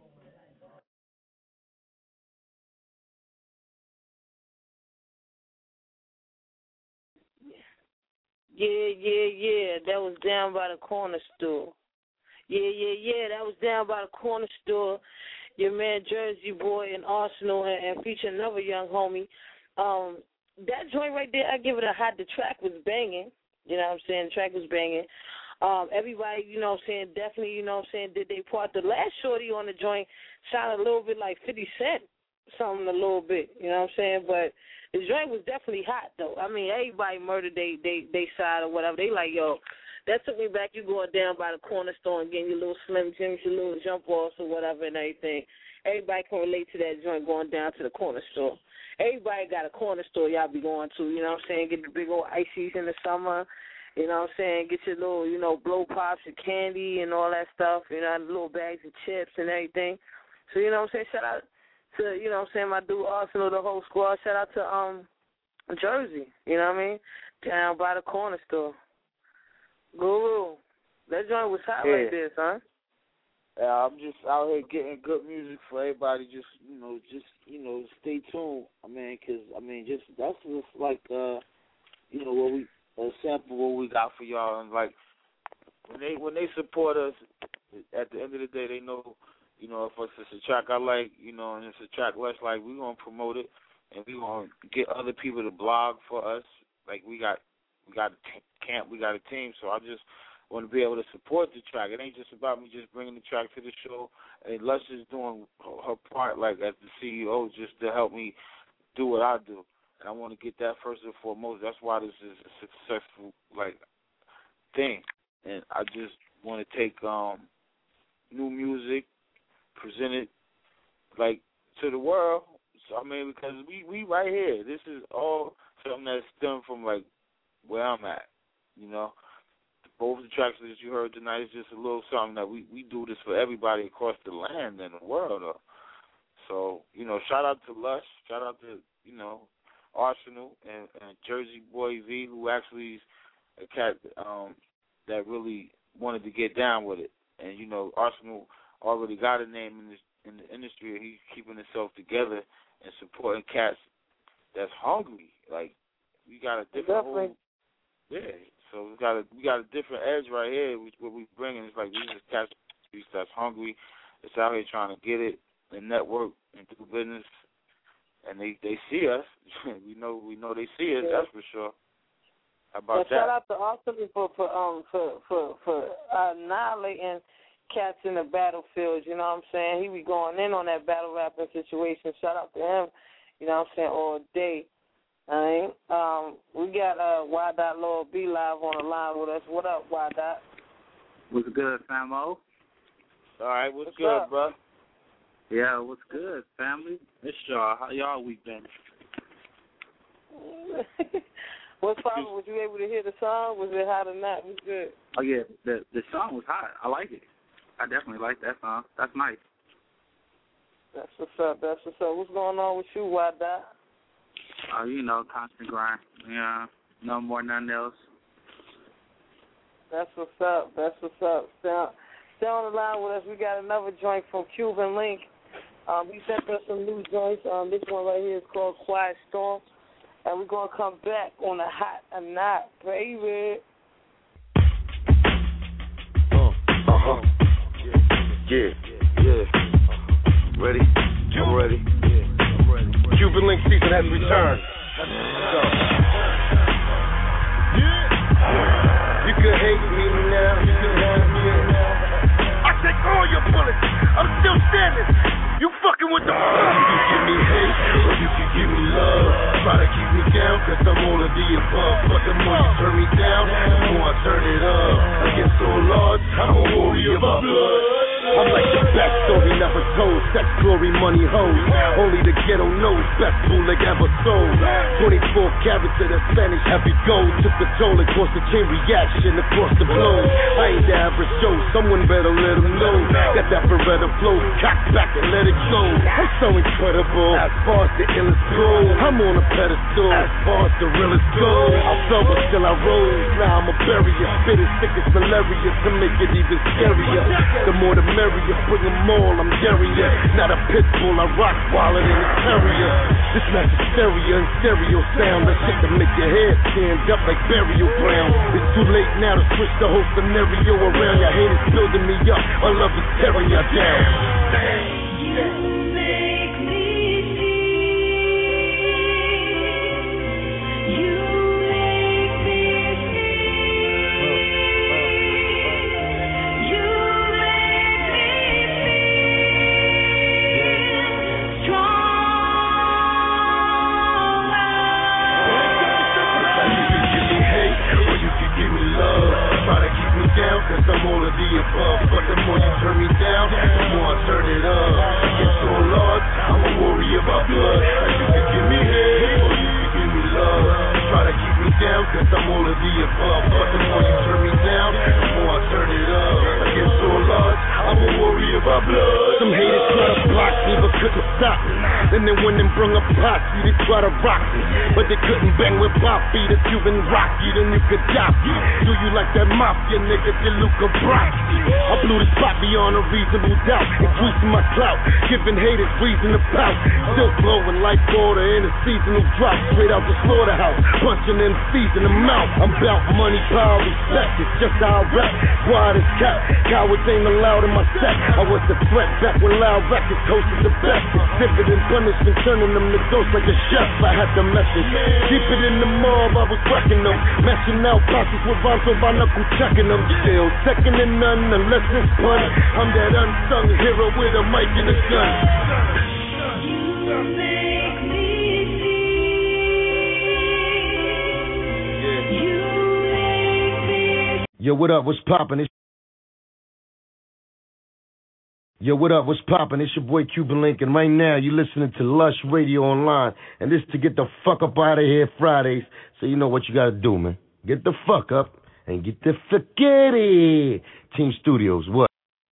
Yeah, yeah, yeah. That was down by the corner store. Yeah, yeah, yeah. That was down by the corner store. Your man Jersey Boy and Arsenal and, and feature another young homie. Um, that joint right there, I give it a hot. The track was banging. You know what I'm saying? The track was banging. Um, everybody, you know what I'm saying, definitely, you know what I'm saying, did they part. The last shorty on the joint sounded a little bit like fifty Cent, something a little bit, you know what I'm saying? But the joint was definitely hot, though. I mean, everybody murdered they, they, they side or whatever. They like, yo, that took me back. You going down by the corner store and getting your little Slim Jims, your little jump offs or whatever and everything. Everybody can relate to that joint going down to the corner store. Everybody got a corner store y'all be going to, you know what I'm saying? Get the big old ices in the summer. You know what I'm saying? Get your little, you know, blow pops and candy and all that stuff, you know, little bags of chips and everything. So, you know what I'm saying? Shout out to, you know what I'm saying, my dude Arsenal, the whole squad. Shout out to um Jersey, you know what I mean? Down by the corner store. Guru, that joint was hot Yeah. like this, huh? Yeah, I'm just out here getting good music for everybody. Just, you know, just, you know, stay tuned. I mean, because, I mean, just, that's just like, uh, you know, what we, a sample what we got for y'all, and like when they when they support us, at the end of the day, they know, you know, if it's a track I like, you know, and it's a track less like, we gonna promote it, and we gonna get other people to blog for us. Like we got we got a t- camp, we got a team, so I just want to be able to support the track. It ain't just about me just bringing the track to the show, and Lush is doing her part, like as the C E O, just to help me do what I do. And I want to get that first and foremost. That's why this is a successful like thing. And I just want to take um, new music, present it like to the world. So I mean, because we we right here. This is all something that stemmed from like where I'm at. You know, both the tracks that you heard tonight is just a little something that we we do this for everybody across the land and the world. Though. So you know, shout out to Lush. Shout out to you know. Arsenal and, and Jersey Boy V, who actually is a cat um, that really wanted to get down with it. And you know, Arsenal already got a name in, this, in the industry. He's keeping himself together and supporting cats that's hungry. Like we got a different, whole, yeah. So we got a we got a different edge right here. Which what we bringing is like these are cats that's hungry. It's out here trying to get it and network and do business. And they, they see us. we know we know they see us. Yeah. That's for sure. How about well, that? Shout out to Arsenal for for um for for for annihilating cats in the battlefield. You know what I'm saying? He be going in on that battle rapping situation. Shout out to him. You know what I'm saying? All day. All right. Um, we got uh Y Dot Lord B live on the line with us. What up, Y Dot? What's good, famo? All right. What's, what's good, up? bro? Yeah, what's good, family? It's y'all. How y'all week been? What's problem? Was you able to hear the song? Was it hot or not? It was good. Oh, yeah. The the song was hot. I like it. I definitely like that song. That's nice. That's what's up. That's what's up. What's going on with you, Y Dot? Oh, you know, constant grind. Yeah, no more, nothing else. That's what's up. That's what's up. Stay on, stay on the line with us. We got another joint from Cuban Link. Um, he sent us some new joints. Um, this one right here is called Quiet Storm. And we're going to come back on the hot or not, baby. Uh-huh. Yeah. Yeah. Ready? I'm ready. Cuban Link season has returned. So. You can hate me now. You can hate me now. I take all your bullets. I'm still standing. You fucking with the fuck. You can give me hate or you can give me love. Try to keep me down cause I'm all of the above. But the more you turn me down, the more I turn it up. Against all odds, I'm a warrior of blood. I'm like the best story never told. Sex, glory, money, hoes. Only the ghetto knows. Best bootleg ever sold. twenty-four carats of that Spanish heavy gold. Took the toll and caused the chain reaction across the globe. I ain't the average Joe. Someone better let them know. Got that Beretta flow. Cock back and let it go. I'm so incredible. As far as the illest go, I'm on a pedestal. As far as the realest go, I fell but still I rose. Now I'm a barrier. Spit as thick as malaria to make it even scarier. The more the merrier, bring them all, I'm daring ya. Not a pit bull, I rock wilder than a terrier. This match is stereo and stereo sound. That shit to make your head stand up like burial ground. It's too late now to switch the whole scenario around. Your haters building me up, my love is tearing ya down. Cause I'm all of the above. But the more you turn me down, the more I turn it up. Against all odds, I'm a warrior by blood. Like you can give me hate, or you can give me love. Try to keep me down, cause I'm all of the above. But the more you turn me down, the more I turn it up. Against all odds, I'm a warrior by blood. Some haters try to block me, but couldn't stop me. Then they went and brung a posse, they try to rock me. But they couldn't bang with Bobby, the Cuban Rocky, then you could die. Do you like that mafia nigga, Luca Brasi? I blew the spot beyond a reasonable doubt, increasing my clout, giving haters reason to pout. Still blowing like water in a seasonal drought, straight out the slaughterhouse, punching in season them out. I'm bout money, power, respect, it's just how I rap. Quiet as cat, cowards ain't allowed in my set. I was the threat back when loud records hosted the best. Exhibiting punishment, turning them to ghosts like a chef. I had the message, keep it in the mob, I was wrecking them, mashing out bosses with rhymes so I knuckle checking them. Still second to none unless it's fun. I'm that unsung hero with a mic and a gun. You make me see. You make me. Yo, what up? What's poppin'? It's Yo, what up? What's poppin'? It's your boy Cuban Link, and right now you listening to Lush Radio Online, and this to get the fuck up out of here Fridays. So you know what you gotta do, man. Get the fuck up and get the fuckity. Team Studios, what?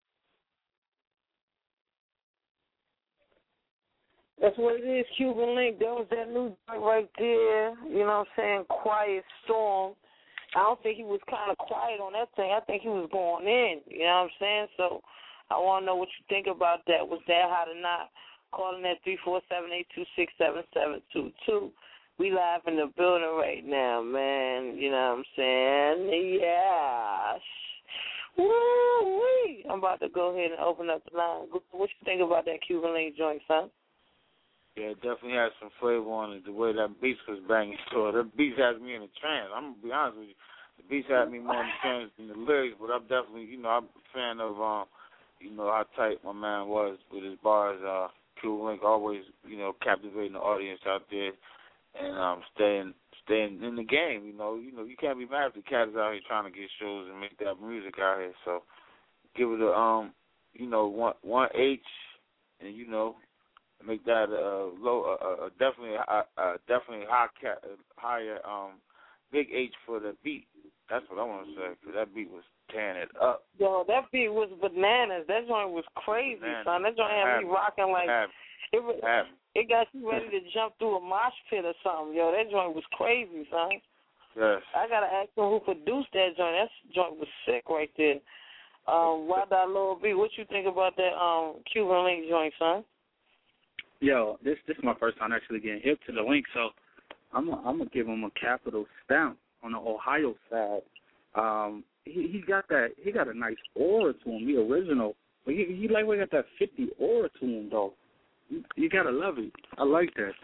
That's what it is, Cuban Link. That was that new joint right there. You know what I'm saying? Quiet Storm. I don't think he was kind of quiet on that thing. I think he was going in. You know what I'm saying? So I want to know what you think about that. Was that hot or not? Calling at three four seven, eight two six, seven seven two two. We live in the building right now, man. You know what I'm saying? Yeah. Woo-wee. I'm about to go ahead and open up the line. What you think about that Cuban Link joint, son? Yeah, it definitely has some flavor on it, the way that beat was banging. So that beat has me in a trance. I'm going to be honest with you. The beat had me more in a trance than the lyrics, but I'm definitely, you know, I'm a fan of, um, you know, how tight my man was with his bars. Uh, Cuban Link always, you know, captivating the audience out there. And um, staying staying in the game, you know. You know, you can't be mad if the cat is out here trying to get shows and make that music out here. So give it a um, you know, one one H, and you know, make that a low, a, a definitely a, a definitely high cat, higher um, big H for the beat. That's what I want to say. Cause that beat was tearing it up. Yo, that beat was bananas. That joint was crazy, bananas. Son. That joint had me rocking like. It, was, it got you ready to jump through a mosh pit or something. Yo, that joint was crazy, son. Yes. I got to ask him who produced that joint. That joint was sick right there. Um, Why that Lil B, what you think about that um, Cuban Link joint, son? Yo, this this is my first time actually getting hip to the link, so I'm I'm going to give him a capital stamp on the Ohio side. Um, he he got that. He got a nice aura to him. He original, but he he like we got that fifty aura to him, though. You, you gotta love it. I like that.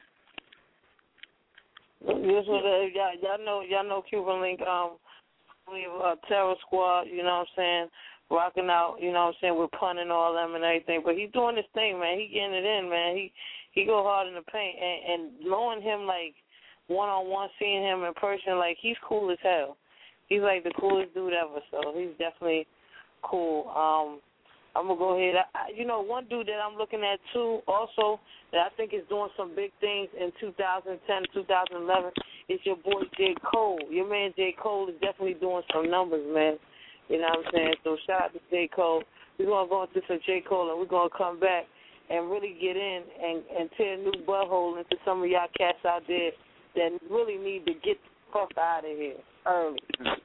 This was a, y'all, y'all know y'all know Cuban Link. Um, we uh, Terror Squad. You know what I'm saying? Rocking out. You know what I'm saying? We're punning all them and everything. But he's doing this thing, man. He getting it in, man. He he go hard in the paint, and, and knowing him like one on one, seeing him in person, like he's cool as hell. He's like the coolest dude ever. So he's definitely cool. Um. I'm going to go ahead. I, you know, one dude that I'm looking at, too, also, that I think is doing some big things in two thousand ten, two thousand eleven is your boy J. Cole. Your man J. Cole is definitely doing some numbers, man. You know what I'm saying? So shout out to J. Cole. We're going to go into some J. Cole, and we're going to come back and really get in and, and tear a new butthole into some of y'all cats out there that really need to get the fuck out of here early.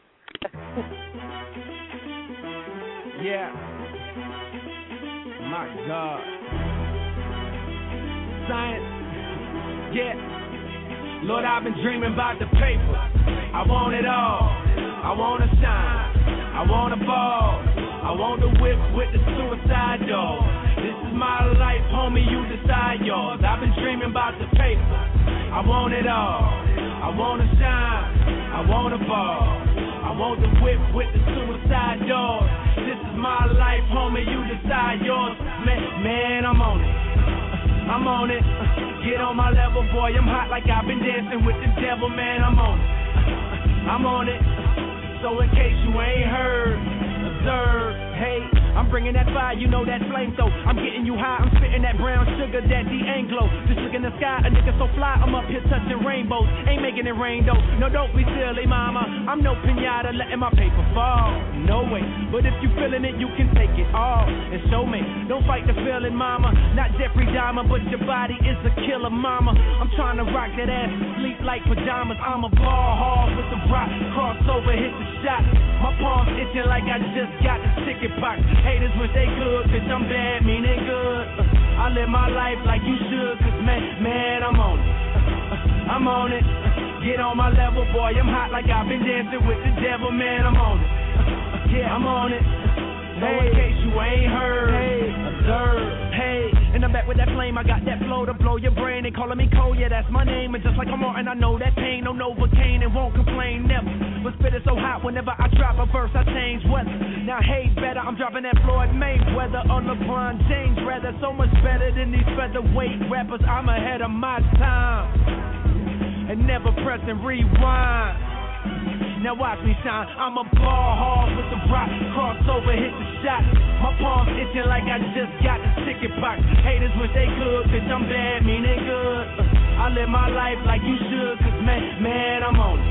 Yeah. My God. Science. Yeah. Lord, I've been dreaming about the paper. I want it all. I want to shine. I want to ball. I want to whip with the suicide door. This is my life, homie, you decide yours. I've been dreaming about the paper. I want it all. I want to shine. I want to ball. I want to whip with the suicide door. This is my life, homie, you decide yours. Man, man, I'm on it. I'm on it. Get on my level, boy. I'm hot like I've been dancing with the devil, man. I'm on it. I'm on it. So in case you ain't heard, observe, hey, I'm bringing that fire, you know that flame, so I'm getting you high, I'm spitting that brown sugar, that D'Anglo. Just look in the sky, a nigga so fly, I'm up here touching rainbows. Ain't making it rain though, no don't be silly mama. I'm no pinata, letting my paper fall. No way, but if you feeling it, you can take it all and show me. Don't fight the feeling, mama. Not Jeffrey Dahmer, but your body is a killer, mama. I'm trying to rock that ass, sleep like pajamas. I'm a ball hog with the rock, crossover, hit the shot. My palms itching like I just got the chicken pox. Haters wish they could, cause I'm bad, meaning good. Uh, I live my life like you should, cause man, man, I'm on it. Uh, I'm on it. Uh, get on my level, boy, I'm hot like I've been dancing with the devil, man, I'm on it. Uh, yeah, I'm on it. So hey, in case you ain't heard, hey, observe, hey. And I'm back with that flame, I got that flow to blow your brain. They calling me Cole, yeah, that's my name. And just like I'm Martin, I know that pain, no Novocaine, and won't complain, never. But spit it so hot, whenever I drop a verse, I change weather. Now, hey, better, I'm dropping that Floyd Mayweather on LeBron James, rather. So much better than these featherweight rappers, I'm ahead of my time. And never pressing rewind. Now watch me shine, I'm a ball hog with the rock, crossover, hit the shot. My palms itching like I just got the chicken pox. Haters wish they could, cause I'm bad, meaning good. Uh, I live my life like you should, cause man, man, I'm on it.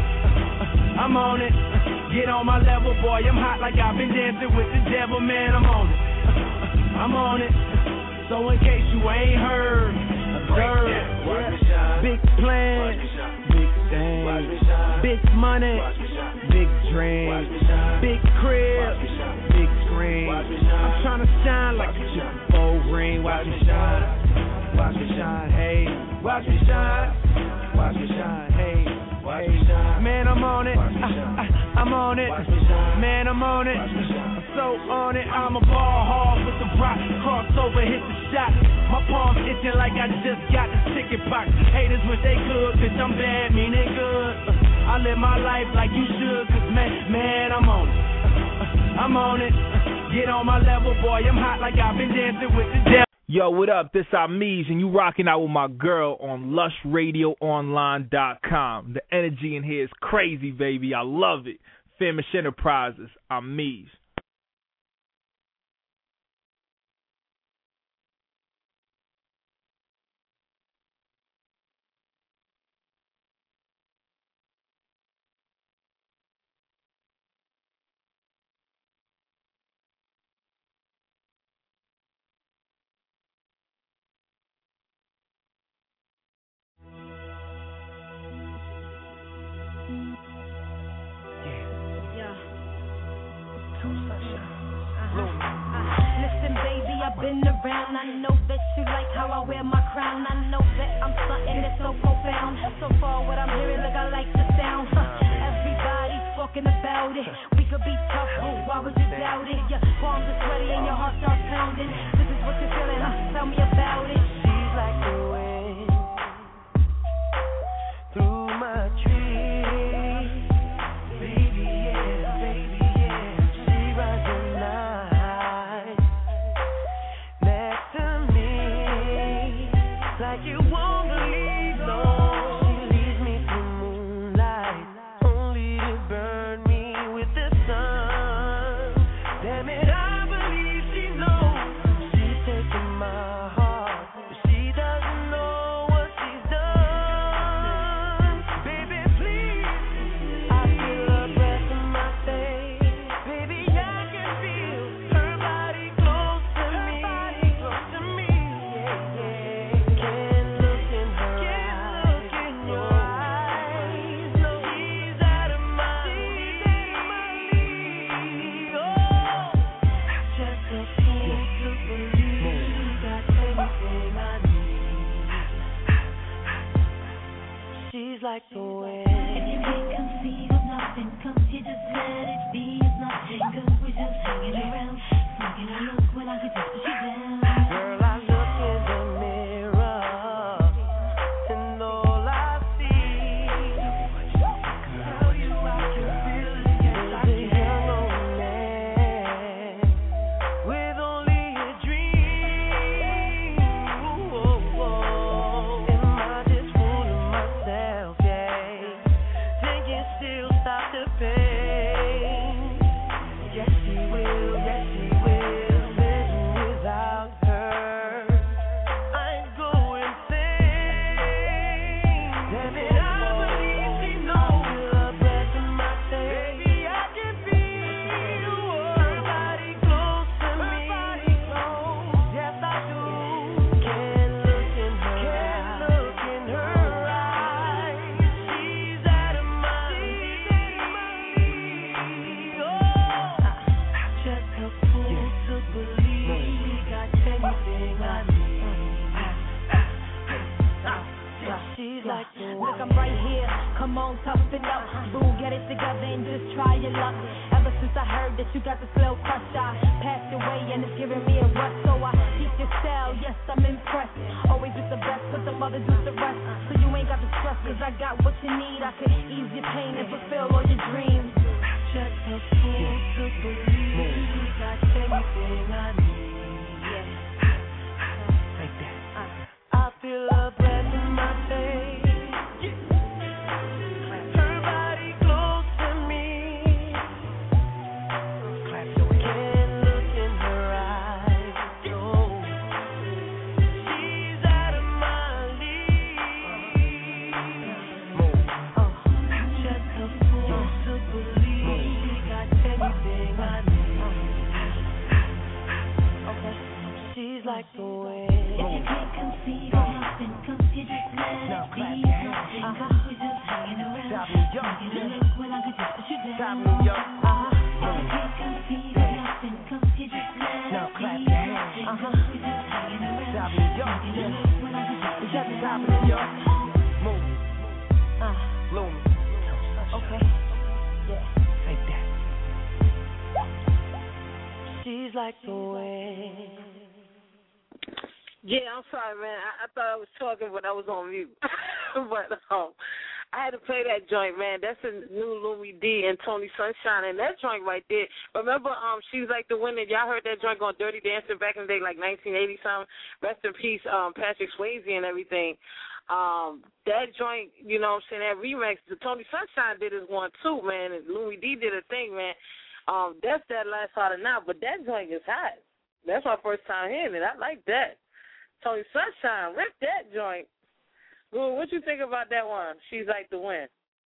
Uh, I'm on it. Uh, get on my level, boy, I'm hot like I've been dancing with the devil, man, I'm on it. Uh, I'm on it. So in case you ain't heard, observe, yeah. Big plan, big thing, big money, big dreams, big crib, big screen. I'm tryna shine like a Super Bowl ring. Watch me shine, watch me shine, hey. Watch me shine, watch me shine, hey. Hey. Man, I'm on it, I, I, I'm on it. Man, I'm on it, I'm so on it. I'm a ball hog with the rock, crossover, hit the shot. My palms itching like I just got the chicken pox. Haters wish they could, cause I'm bad, meaning good. I live my life like you should, cause man, man, I'm on it. I'm on it. Get on my level, boy, I'm hot like I've been dancing with the devil. Yo, what up? This Ameez, and you rocking out with my girl on lush radio online dot com. The energy in here is crazy, baby. I love it. Famish Enterprises, Ameez. Been around, I know that you like how I wear my crown. I know that I'm something that's so profound. So far what I'm hearing, look, I like the sound. Huh. Everybody talking about it. We could be tough, but why would you doubt it? Your palms are sweaty and your heart starts pounding. This is what you're feeling, huh? Tell me about it. She's like the wind through my tree. Baby, yeah, baby, yeah. She rides the night next to me like you won't believe, no. She leads me through moonlight only to burn me with the sun. Damn it, I believe she knows she's taking my heart, but she doesn't know what she's done. Baby, please, I feel her breath in my face. Baby, I can feel her body close to me, close to me. Yeah, yeah. Can't look in her eyes, look in your eyes. No, she's out of my league. Oh, just a fool to believe she got everything I need. She's like the wind. If you can't conceive of nothing, cause you just let it be. It's nothing, cause we're just hanging around. Taking a look when I could just put you down. Girl, I look in the mirror and all I see girl, you I can feel it, yes I can. Is a young old man with only a dream. Ooh, oh, oh. Am I just fooling myself, yeah? Thinking she'll stop the pain. Yes, she will, yes, she will. Living without her, I'd go insane. Damn it, I believe she knows. Feel her breath in my face. Baby, I can feel her body close to me. Yes, I do. Can't look in her eyes. Look in her eyes. She's out of my league. Oh, just a fool to believe we got anything I need. She's like the Look, I'm right here. Come on, toughen up. Boo, get it together and just try your luck. Ever since I heard that you got the slow crush, I passed your way and it's giving me a rush. So I teach your style, yes, I'm impressed. Always with the best, but the mothers do the rest. So you ain't got to stress, cause I got what you need. I can ease your pain and fulfill all your dreams. just a fool to believe we got everything I need. Like that. I feel her breath in my face. Her body close to me. Can't look in her eyes. No. She's out of my league. Oh, just a fool to believe we got everything I need. Okay, she's like the wind. If you can't conceive of nothing, cause you just let it be. Nothing, cause we're just hanging around. Taking a look when I could just put you down. If you can't conceive of nothing, cause you just let it be. Nothing, cause we're just hanging around. Taking a look when I could just put you down. Move. Uh, Bloom. Okay. Yeah. Like that. She's like the wind. Yeah, I'm sorry, man. I, I thought I was talking, but I was on mute. but um, I had to play that joint, man. That's a new Louis D and Tony Sunshine, and that joint right there. Remember, um, She's Like the Wind. Y'all heard that joint on Dirty Dancing back in the day, like nineteen eighty something. Rest in peace, um, Patrick Swayze and everything. Um, that joint, you know what I'm saying, that remix, the Tony Sunshine did his one too, man, and Louis D did a thing, man. Um, that's that last part of now, but that joint is hot. That's my first time hearing it. I like that. Tony Sunshine, rip that joint. Good, what you think about that one? She's Like the Wind.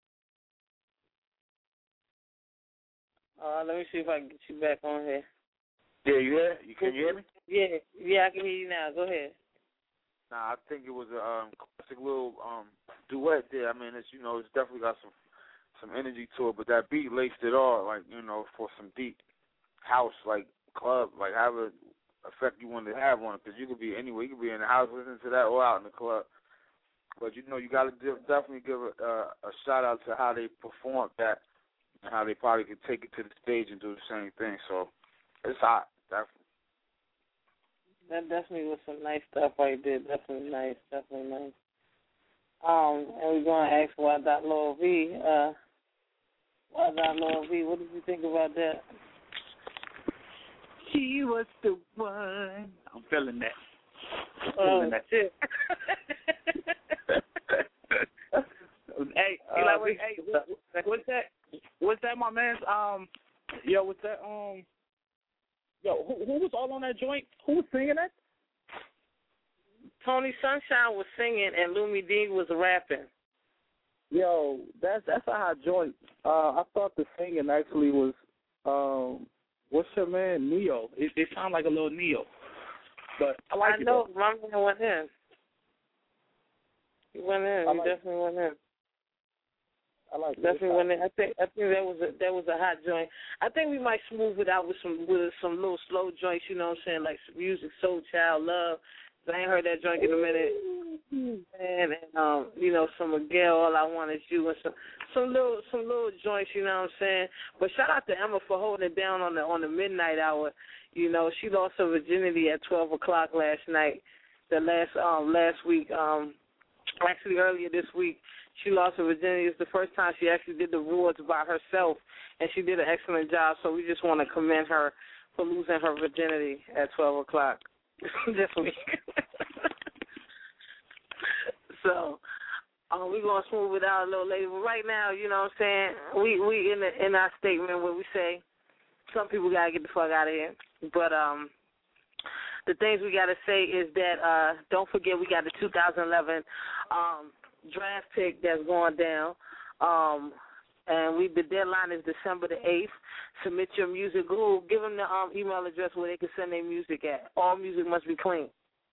Uh, let me see if I can get you back on here. Yeah, you hear? You can you hear me? Yeah, yeah, I can hear you now. Go ahead. Nah, I think it was a um, classic little um, duet there. I mean, it's you know, it's definitely got some some energy to it, but that beat laced it all, like you know, for some deep house, like club, like however effect you wanted to have on it, because you could be anywhere, you could be in the house listening to that or out in the club. But you know, you got to definitely give a, uh, a shout out to how they performed that and how they probably could take it to the stage and do the same thing. So it's hot, definitely. That definitely was some nice stuff right there. Definitely nice. Definitely nice. Um, and we're going to ask Y. Lord V. Uh, Y. Lord V, what did you think about that? She was the one. I'm feeling that. I'm Oh, feeling that. shit. Hey, hey, like, wait, hey, what, what's that? What's that, my man's? Um, yo, what's that? Um, yo, who, who was all on that joint? Who was singing that? Tony Sunshine was singing and Lumi D was rapping. Yo, that's that's a hot joint. Uh, I thought the singing actually was, um, what's your man, Neo? It, it sounded like a little Neo, but I like I it. know though. my man went in. He went in. I He like definitely went in. I like it. Definitely went in. I think I think that was a that was a hot joint. I think we might smooth it out with some with some little slow joints. You know what I'm saying? Like some music, Soul Child, Love. I ain't heard that joint in a minute. And, and um, you know, some Miguel, All I Want Is You, and some some little some little joints. You know what I'm saying? But shout out to Emma for holding it down on the on the midnight hour. You know, she lost her virginity at twelve o'clock last night. The last um last week um actually earlier this week. She lost her virginity. It's the first time she actually did the awards by herself, and she did an excellent job. So we just want to commend her for losing her virginity at twelve o'clock this week. So um, we're going to smooth it out a little later. But right now, you know what I'm saying, we we in the, in our statement where we say some people got to get the fuck out of here. But um, the things we got to say is that uh, don't forget we got the two thousand eleven um, draft pick that's going down. Um, and we the deadline is December the eighth. Submit your music. Google, give them the um, email address where they can send their music at. All music must be clean.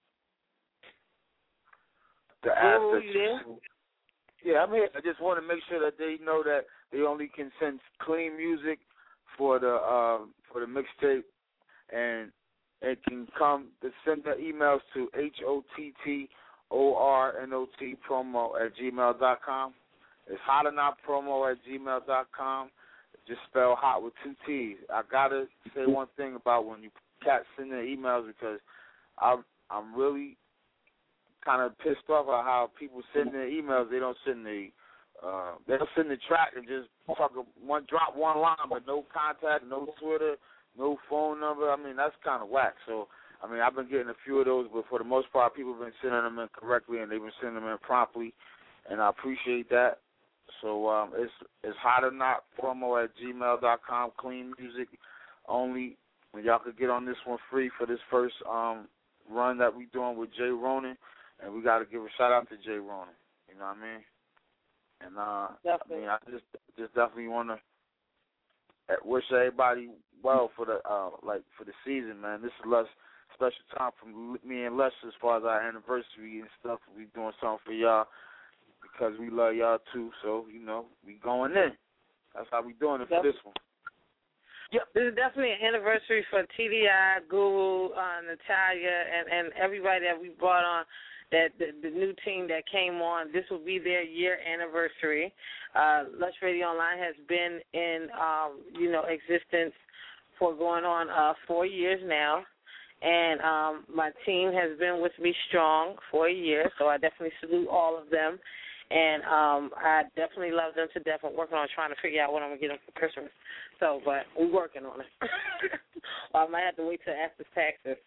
The Google, assets. you there? Yeah, I'm here. I just want to make sure that they know that they only can send clean music for the uh, for the mixtape, and it can come to send the emails to H O T T O R N O T promo at gmail dot com. It's hot or not promo at gmail dot com. Just spell hot with two T's. I gotta say one thing about when you cats send their emails, because I'm I'm really kind of pissed off at how people send their emails. They don't send the uh, they don't send the track and just fuck a, one drop one line, but no contact, no Twitter, no phone number. I mean, that's kind of whack. So I mean, I've been getting a few of those, but for the most part, people have been sending them in correctly, and they've been sending them in promptly, and I appreciate that. So um, it's it's hot or not promo at gmail dot com. Clean music only. And y'all could get on this one free for this first um, run that we doing with Jay Ronan. And we got to give a shout out to Jay Ronan. You know what I mean? And uh, definitely. I mean, I just just definitely want to wish everybody well for the uh, like for the season, man. This is less special time from me and Les as far as our anniversary and stuff. We doing something for y'all because we love y'all too. So you know, we going in. That's how we doing it for Definitely. this one. Yep, this is definitely an anniversary for T D I, Google, uh, Natalia, and, and everybody that we brought on, that the, the new team that came on. This will be their year anniversary. Uh, Lush Radio Online has been in, um, you know, existence for going on uh, four years now, and um, my team has been with me strong for a year, so I definitely salute all of them. And um, I definitely love them to death. I'm working on trying to figure out what I'm going to get them for Christmas. So, but we're working on it. I might have to wait till after taxes.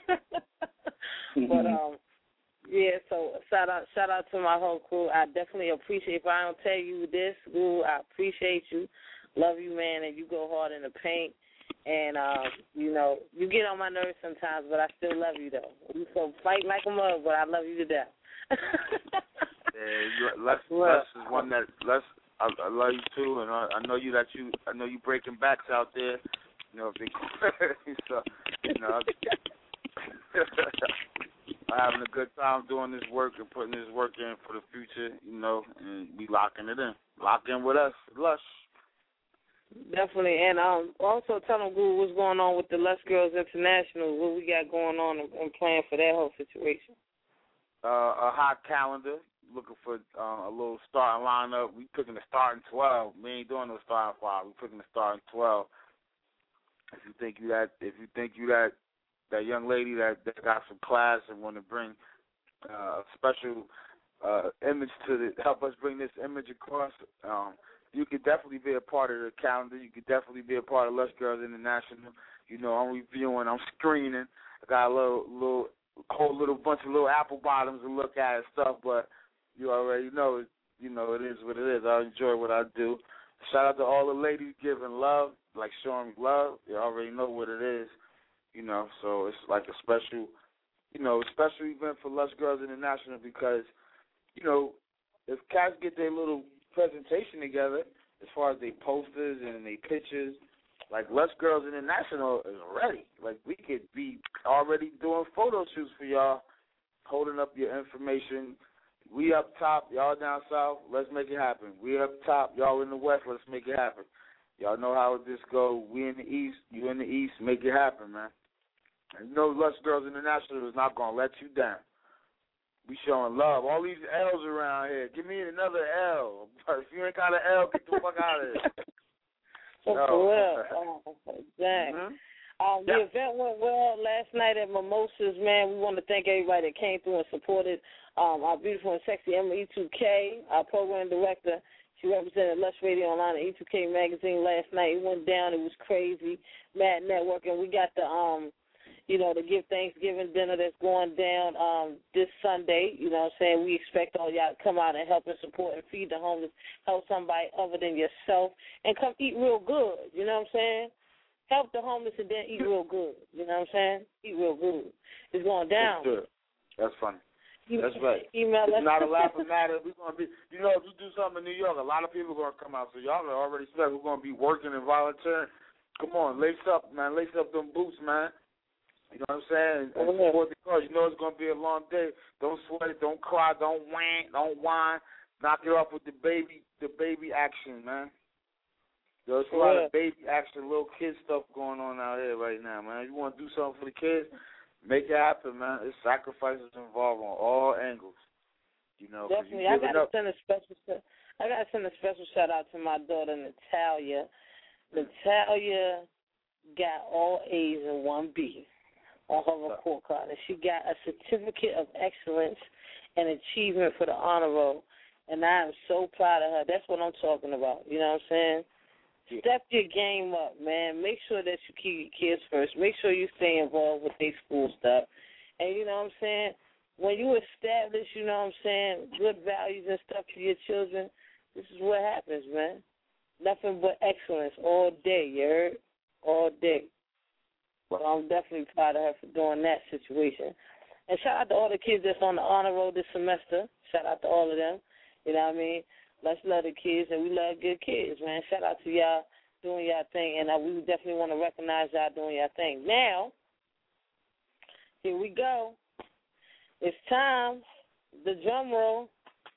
But, um, yeah, so shout out shout out to my whole crew. I definitely appreciate, if I don't tell you this, Guru, I appreciate you. Love you, man, and you go hard in the paint. And, um, you know, you get on my nerves sometimes, but I still love you, though. You so fight like a mug, but I love you to death. Yeah, Les, Les is one that Les. I, I love you too, and I, I know you that you. I know you breaking backs out there. You know, big, so you know, I'm having a good time doing this work and putting this work in for the future. You know, and we locking it in. Lock in with us, Lush. Definitely, and um, also tell them, Guru, what's going on with the Les Girls International. What we got going on and, and plan for that whole situation. Uh, a hot calendar. looking for uh, a little starting lineup, we picking the starting twelve. We ain't doing no starting five. We picking the starting twelve. If you think you that, if you think you that, that young lady that, that got some class and want to bring uh, a special uh, image to the, help us bring this image across, um, you could definitely be a part of the calendar. You could definitely be a part of Lush Girls International. You know, I'm reviewing, I'm screening. I got a little, little, whole little bunch of little apple bottoms to look at and stuff, but you already know, you know, it is what it is. I enjoy what I do. Shout out to all the ladies giving love, like showing me love. You already know what it is, you know. So it's like a special, you know, special event for Lush Girls International because, you know, if cats get their little presentation together as far as their posters and their pictures, like Lush Girls International is ready. Like we could be already doing photo shoots for y'all, holding up your information. We up top, y'all down south, let's make it happen. We up top, y'all in the west, let's make it happen. Y'all know how this go. We in the east, you in the east, make it happen, man. And you know Lush Girls International is not going to let you down. We showing love. All these L's around here. Give me another L. If you ain't got an L, get the fuck out of here. No. Oh, dang. Mm-hmm. Um, the yep. event went well last night at Mimosas, man. We want to thank everybody that came through and supported um, our beautiful and sexy Emma E two K, our program director. She represented Lush Radio Online and E two K Magazine last night. It went down. It was crazy. Mad networking. We got the, um, you know, the Give Thanksgiving dinner that's going down um, this Sunday. You know what I'm saying? We expect all y'all to come out and help and support and feed the homeless, help somebody other than yourself, and come eat real good. You know what I'm saying? Help the homeless and then eat real good. You know what I'm saying? Eat real good. It's going down. That's good. That's funny. That's right. Email it's not a laughing matter. We're gonna be, you know, if you do something in New York, a lot of people are gonna come out. So y'all are already set. We're gonna be working and volunteering. Come on, lace up, man. Lace up them boots, man. You know what I'm saying? And oh, support the cause. You know it's gonna be a long day. Don't sweat it. Don't cry. Don't whine. Don't whine. Knock it off with the baby, the baby action, man. There's a lot of baby action, little kid stuff going on out here right now, man. You want to do something for the kids, make it happen, man. There's sacrifices involved on all angles. You know, definitely. I gotta send a special. I gotta send a special shout out to my daughter Natalia. Natalia got all A's and one B on her report card, and she got a certificate of excellence and achievement for the honor roll. And I am so proud of her. That's what I'm talking about. You know what I'm saying? Step your game up, man. Make sure that you keep your kids first. Make sure you stay involved with their school stuff. And you know what I'm saying? When you establish, you know what I'm saying, good values and stuff for your children, this is what happens, man. Nothing but excellence all day, you heard? All day. Well, I'm definitely proud of her for doing that situation. And shout out to all the kids that's on the honor roll this semester. Shout out to all of them. You know what I mean? Let's love the kids, and we love good kids, man. Shout out to y'all doing y'all thing, and uh, we definitely want to recognize y'all doing y'all thing. Now, here we go. It's time. The drum roll.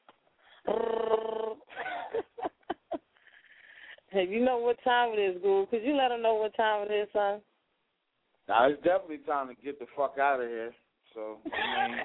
Hey, you know what time it is, Guru? Could you let them know what time it is, son? Now, it's definitely time to get the fuck out of here. So, I mean...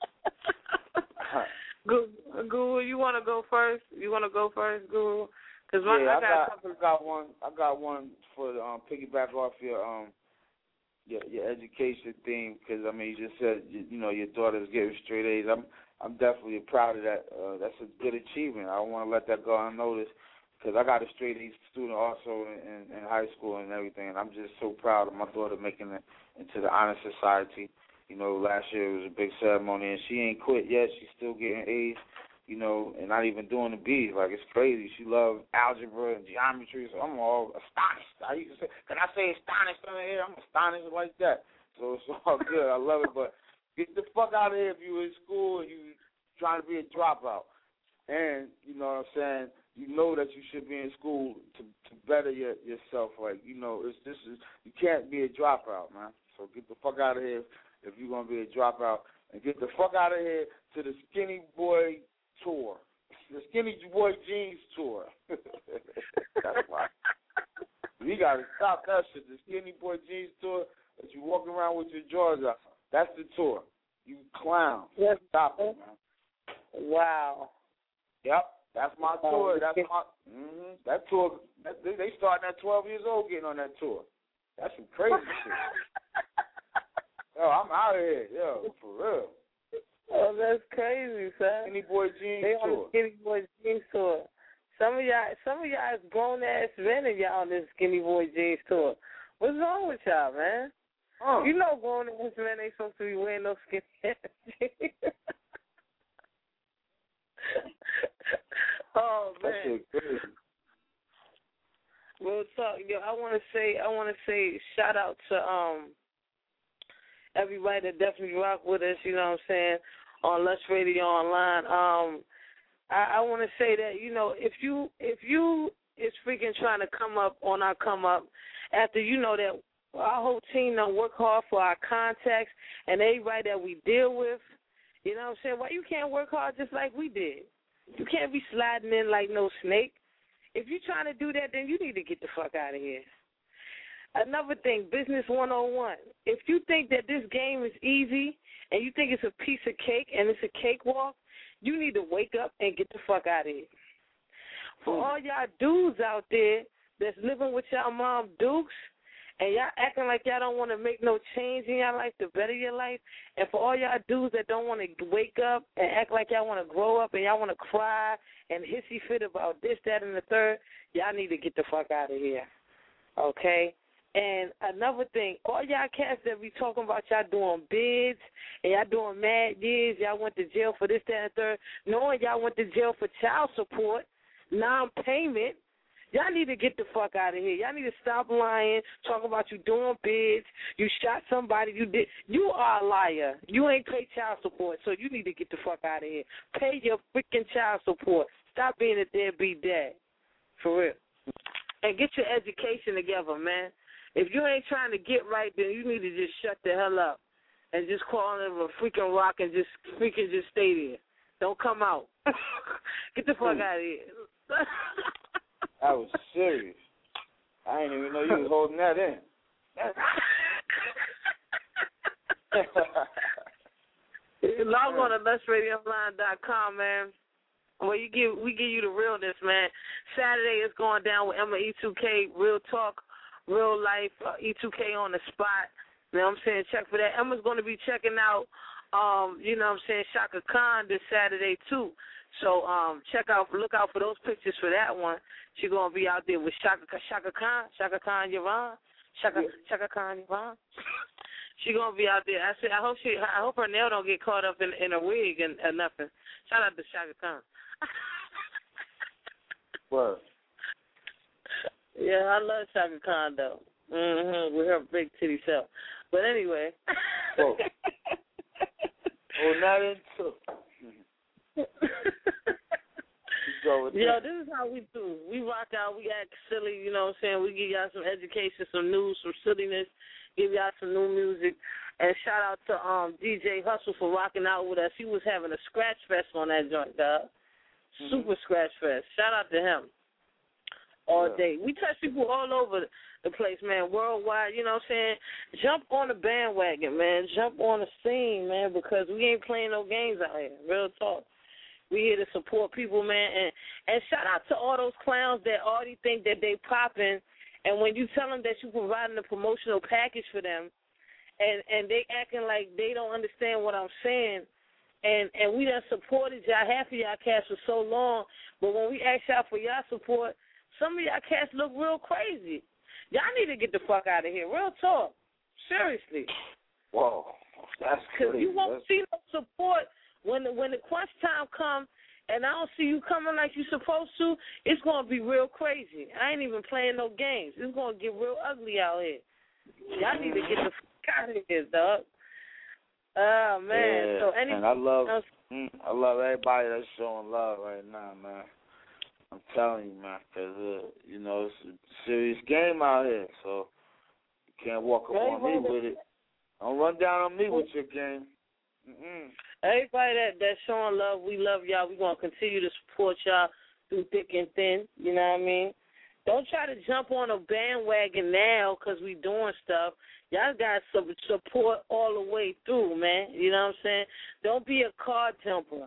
Guru, you want to go first? You want to go first, Guru? Cause my, yeah, I, got I got, I got one. I got one for um, piggyback off your um your your education theme. Because I mean, you just said you, you know your daughter's getting straight A's. I'm I'm definitely proud of that. Uh, that's a good achievement. I don't want to let that go unnoticed. Because I got a straight A student also in, in, in high school and everything, and I'm just so proud of my daughter making it into the honor society. You know, last year it was a big ceremony, and she ain't quit yet. She's still getting A's, you know, and not even doing the B's. Like, it's crazy. She loves algebra and geometry, so I'm all astonished. I used to say, can I say astonished on the air? I'm astonished like that. So it's all good. I love it, but get the fuck out of here if you're in school and you trying to be a dropout. And, you know what I'm saying, you know that you should be in school to, to better your, yourself. Like, you know, it's this is you can't be a dropout, man. So get the fuck out of here if you're going to be a dropout, and get the fuck out of here to the Skinny Boy Tour, the Skinny Boy Jeans Tour. That's why. You got to stop that shit, the Skinny Boy Jeans Tour, that you walking around with your drawers out. That's the tour. You clown. Yes. Stop it, man. Wow. Yep, that's my Oh, tour. That's okay. my mm-hmm. That tour. That, they, they starting at twelve years old getting on that tour. That's some crazy shit. Yo, I'm out of here. Yo, for real. Oh, that's crazy, son. Skinny Boy Jeans they on tour. the Skinny Boy Jeans tour. Some of y'all, some of y'all is grown ass men and y'all on this Skinny Boy Jeans tour. What's wrong with y'all, man? Oh. You know, grown ass men ain't supposed to be wearing no skinny ass jeans. Oh man. That shit crazy. Real talk, yo. I want to say, I want to say, shout out to um everybody that definitely rock with us. You know what I'm saying, on Lush Radio Online. Um, I, I want to say that, you know, if you if you is freaking trying to come up on our come up after you know that our whole team done work hard for our contacts and everybody that we deal with. You know what I'm saying? Why you can't work hard just like we did? You can't be sliding in like no snake. If you're trying to do that, then you need to get the fuck out of here. Another thing, business one oh one. If you think that this game is easy and you think it's a piece of cake and it's a cakewalk, you need to wake up and get the fuck out of here. For all y'all dudes out there that's living with y'all mom dukes and y'all acting like y'all don't want to make no change in y'all life to better your life, and for all y'all dudes that don't want to wake up and act like y'all want to grow up and y'all want to cry and hissy fit about this, that, and the third, y'all need to get the fuck out of here, okay? And another thing, all y'all cats that be talking about y'all doing bids and y'all doing mad years, y'all went to jail for this, that, and the third, knowing y'all went to jail for child support, non-payment, y'all need to get the fuck out of here. Y'all need to stop lying, talking about you doing bids, you shot somebody, you did. You are a liar. You ain't paid child support, so you need to get the fuck out of here. Pay your freaking child support. Stop being a deadbeat dad. For real. And get your education together, man. If you ain't trying to get right, then you need to just shut the hell up and just call it a freaking rock and just freaking just stay there. Don't come out. Get the fuck out of here. That was serious. I didn't even know you was holding that in. Log on to lush radio online dot com, man. Where you give we give you the realness, man. Saturday is going down with Emma E two K, real talk, real life, uh, E two K on the spot. You know what I'm saying? Check for that. Emma's going to be checking out, um, you know what I'm saying, Shaka Khan this Saturday too. So um, check out, look out for those pictures for that one. She's gonna be out there with Shaka Shaka Khan, Shaka Khan Yaron, Shaka Shaka Khan Yaron. She gonna be out there. I said, I hope she, I hope her nail don't get caught up in in a wig and, and nothing. Shout out to Shaka Khan. What? Yeah, I love Shaka Khan though. Mm-hmm. With her big titty self. But anyway. Oh, oh not into. Yo, this is how we do. We rock out. We act silly. You know what I'm saying? We give y'all some education, some news, some silliness. Give y'all some new music. And shout out to um D J Hustle for rocking out with us. He was having a scratch fest on that joint, dog. Mm-hmm. Super scratch fest. Shout out to him. All yeah. day. We touch people all over the place, man, worldwide. You know what I'm saying? Jump on the bandwagon, man. Jump on the scene, man, because we ain't playing no games out here. Real talk. We here to support people, man. And, and shout out to all those clowns that already think that they popping, and when you tell them that you providing a promotional package for them, and, and they acting like they don't understand what I'm saying, and, and we done supported y'all, half of y'all cats for so long, but when we ask y'all for y'all support, some of y'all cats look real crazy. Y'all need to get the fuck out of here. Real talk. Seriously. Whoa. That's crazy. Because you won't That's... see no support when the, when the crunch time comes, and I don't see you coming like you supposed to. It's going to be real crazy. I ain't even playing no games. It's going to get real ugly out here. Y'all need to get the fuck out of here, dog. Oh, man. Yeah, so any, and I love, mm, I love everybody that's showing love right now, man. I'm telling you, man, because, uh, you know, it's a serious game out here, so you can't walk up on me with it. Don't run down on me with your game. Mm-mm. Everybody that, that's showing love, we love y'all. We're going to continue to support y'all through thick and thin, you know what I mean? Don't try to jump on a bandwagon now because we doing stuff. Y'all got some support all the way through, man. You know what I'm saying? Don't be a card jumper.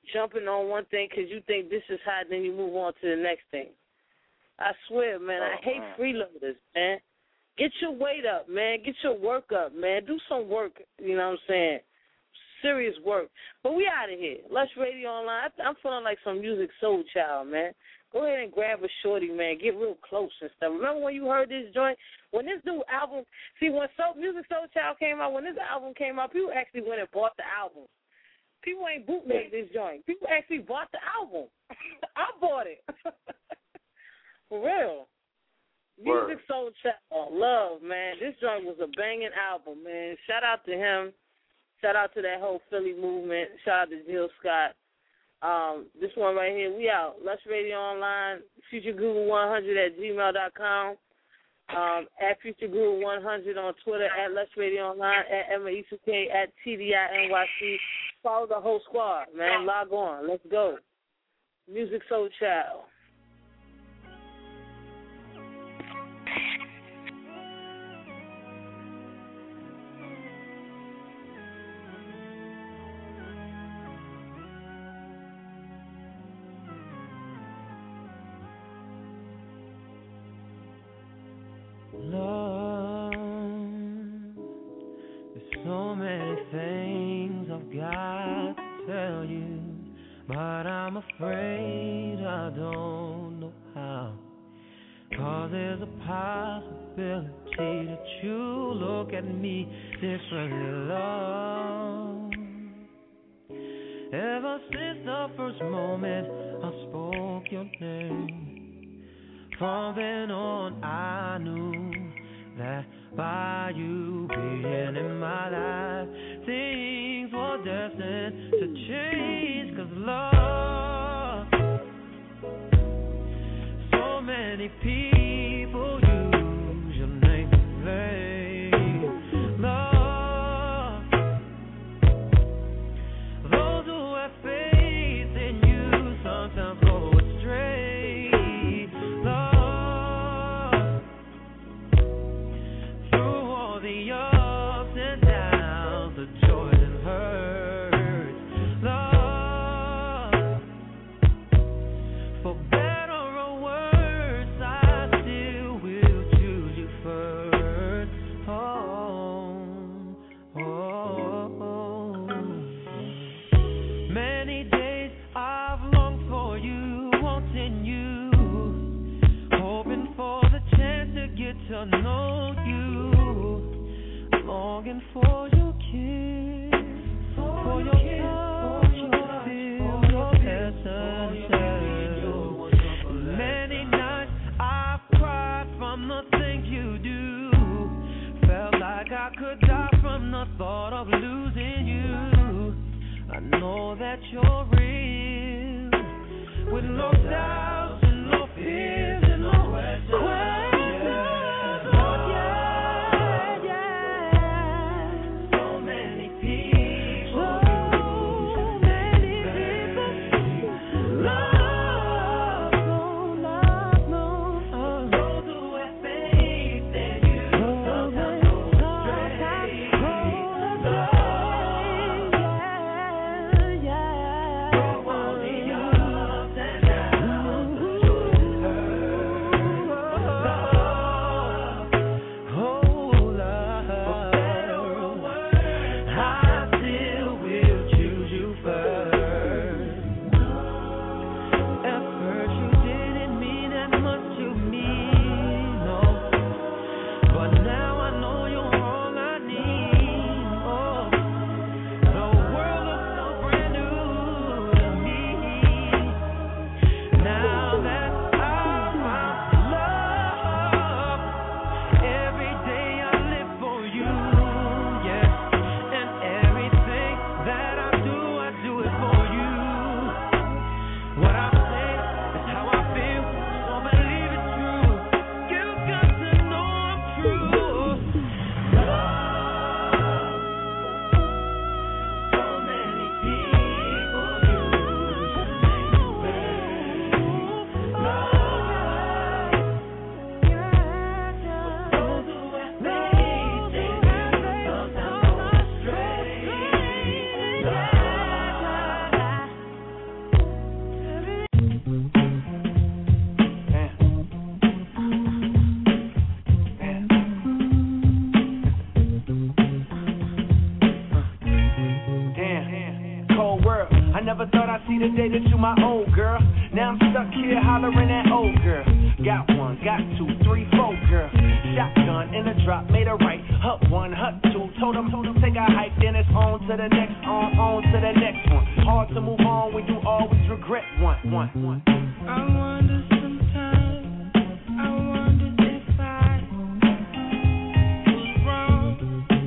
jumping on one thing because you think this is hot, then you move on to the next thing. I swear, man, I hate freeloaders, man. Get your weight up, man. Get your work up, man. Do some work, you know what I'm saying? Serious work. But we out of here. Lush Radio Online. I'm feeling like some Music Soul Child, man. Go ahead and grab a shorty, man. Get real close and stuff. Remember when you heard this joint? When this new album, see, when Soul, Music Soul Child came out, when this album came out, people actually went and bought the album. People ain't bootleg this joint. People actually bought the album. I bought it. For real. Word. Music Soul Child. Love, man. This joint was a banging album, man. Shout out to him. Shout out to that whole Philly movement. Shout out to Jill Scott. Um, this one right here, we out. Lush Radio Online, Future Guru one hundred at gmail dot com. Um, at Future Guru one hundred on Twitter, at Lush Radio Online, at Emma Isuke, at T D I N Y C. Follow the whole squad, man. Log on. Let's go. Music Soul Child. Love, there's so many things I've got to tell you, but I'm afraid I don't know how. Cause there's a possibility that you look at me differently, love. Ever since the first moment I spoke your name, from then on, I knew that by you being in my life, things were destined to change. Cause love, so many people use your name to play. Love, those who have faith in you sometimes go astray. To know you, longing for your kiss, for your touch, your feel, your essence. Many nights I've cried from the things you do, felt like I could die from the thought of losing you. I know that you're real, with no doubts and no fears and no questions. Yeah. have dated you, my old girl. Now I'm stuck here hollering at old girl. Got one, got two, three, four, girl. Shotgun in a drop, made a right. Hut one, hut two. Told him, told him take a hike, then it's on to the next, on, on to the next one. Hard to move on when you always regret one, one, one. I wonder sometimes, I wonder if I was wrong.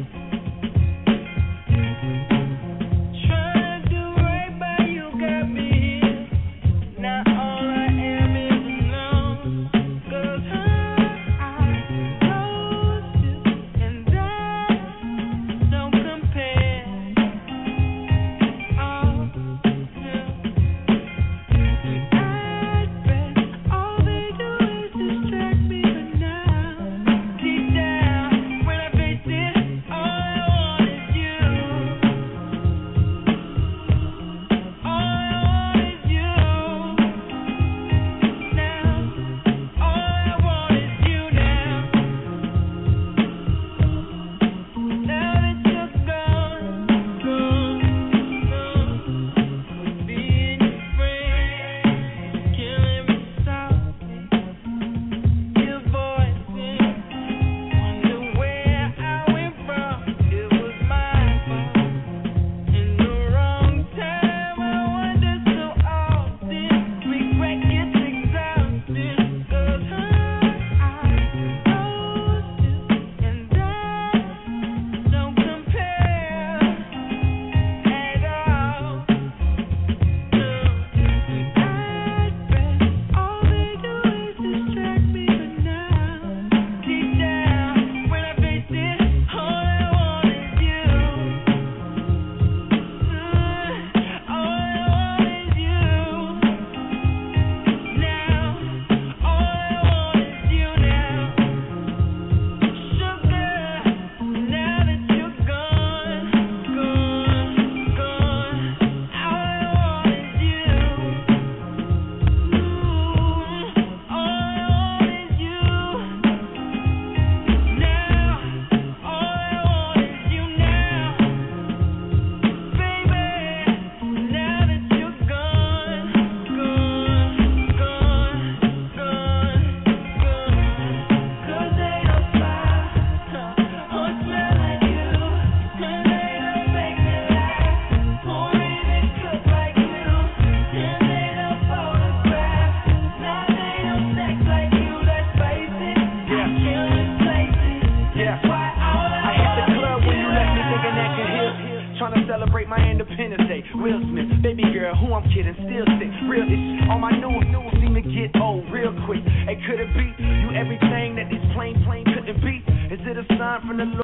Trying to do right by you, got me here. Now all I am is alone. 'Cause I, I lost you, and that don't compare. Oh, all they do is distract me, but now, deep down, when I face it, all I want is you. All I want is you. Now, all I want is you now. Now that you're gone, gone, gone, being your friend, killing me softly. Your voice wonder where I went wrong. It was my fault in the wrong time. I wonder so often. Regret gets exhausted. 'Cause I, I lost you, and that don't compare at all. All they do is distract me, but now, deep down, when I face it, all I want is you. All I want is you. Now, all I want is you now. Sugar, now that you're gone, gone, gone, all I want is you. All I want is you. Now, all I want is you now. Baby, now that you're gone, gone, gone, gone, gone. 'Cause they don't smile or smell like you. And they don't make me laugh or even cook like you. And they don't photograph. Now they don't sex like you. Let's face it, killing places. That's why all I I hit the club when you left me thinking that could heal. Trying to celebrate my Independence Day. Will Smith, baby girl, who I'm kidding, still sick. Real ish. All my new new seem to get old real quick. Hey, could it be you everything that these plain plain couldn't be? Is it a sign from the Lord?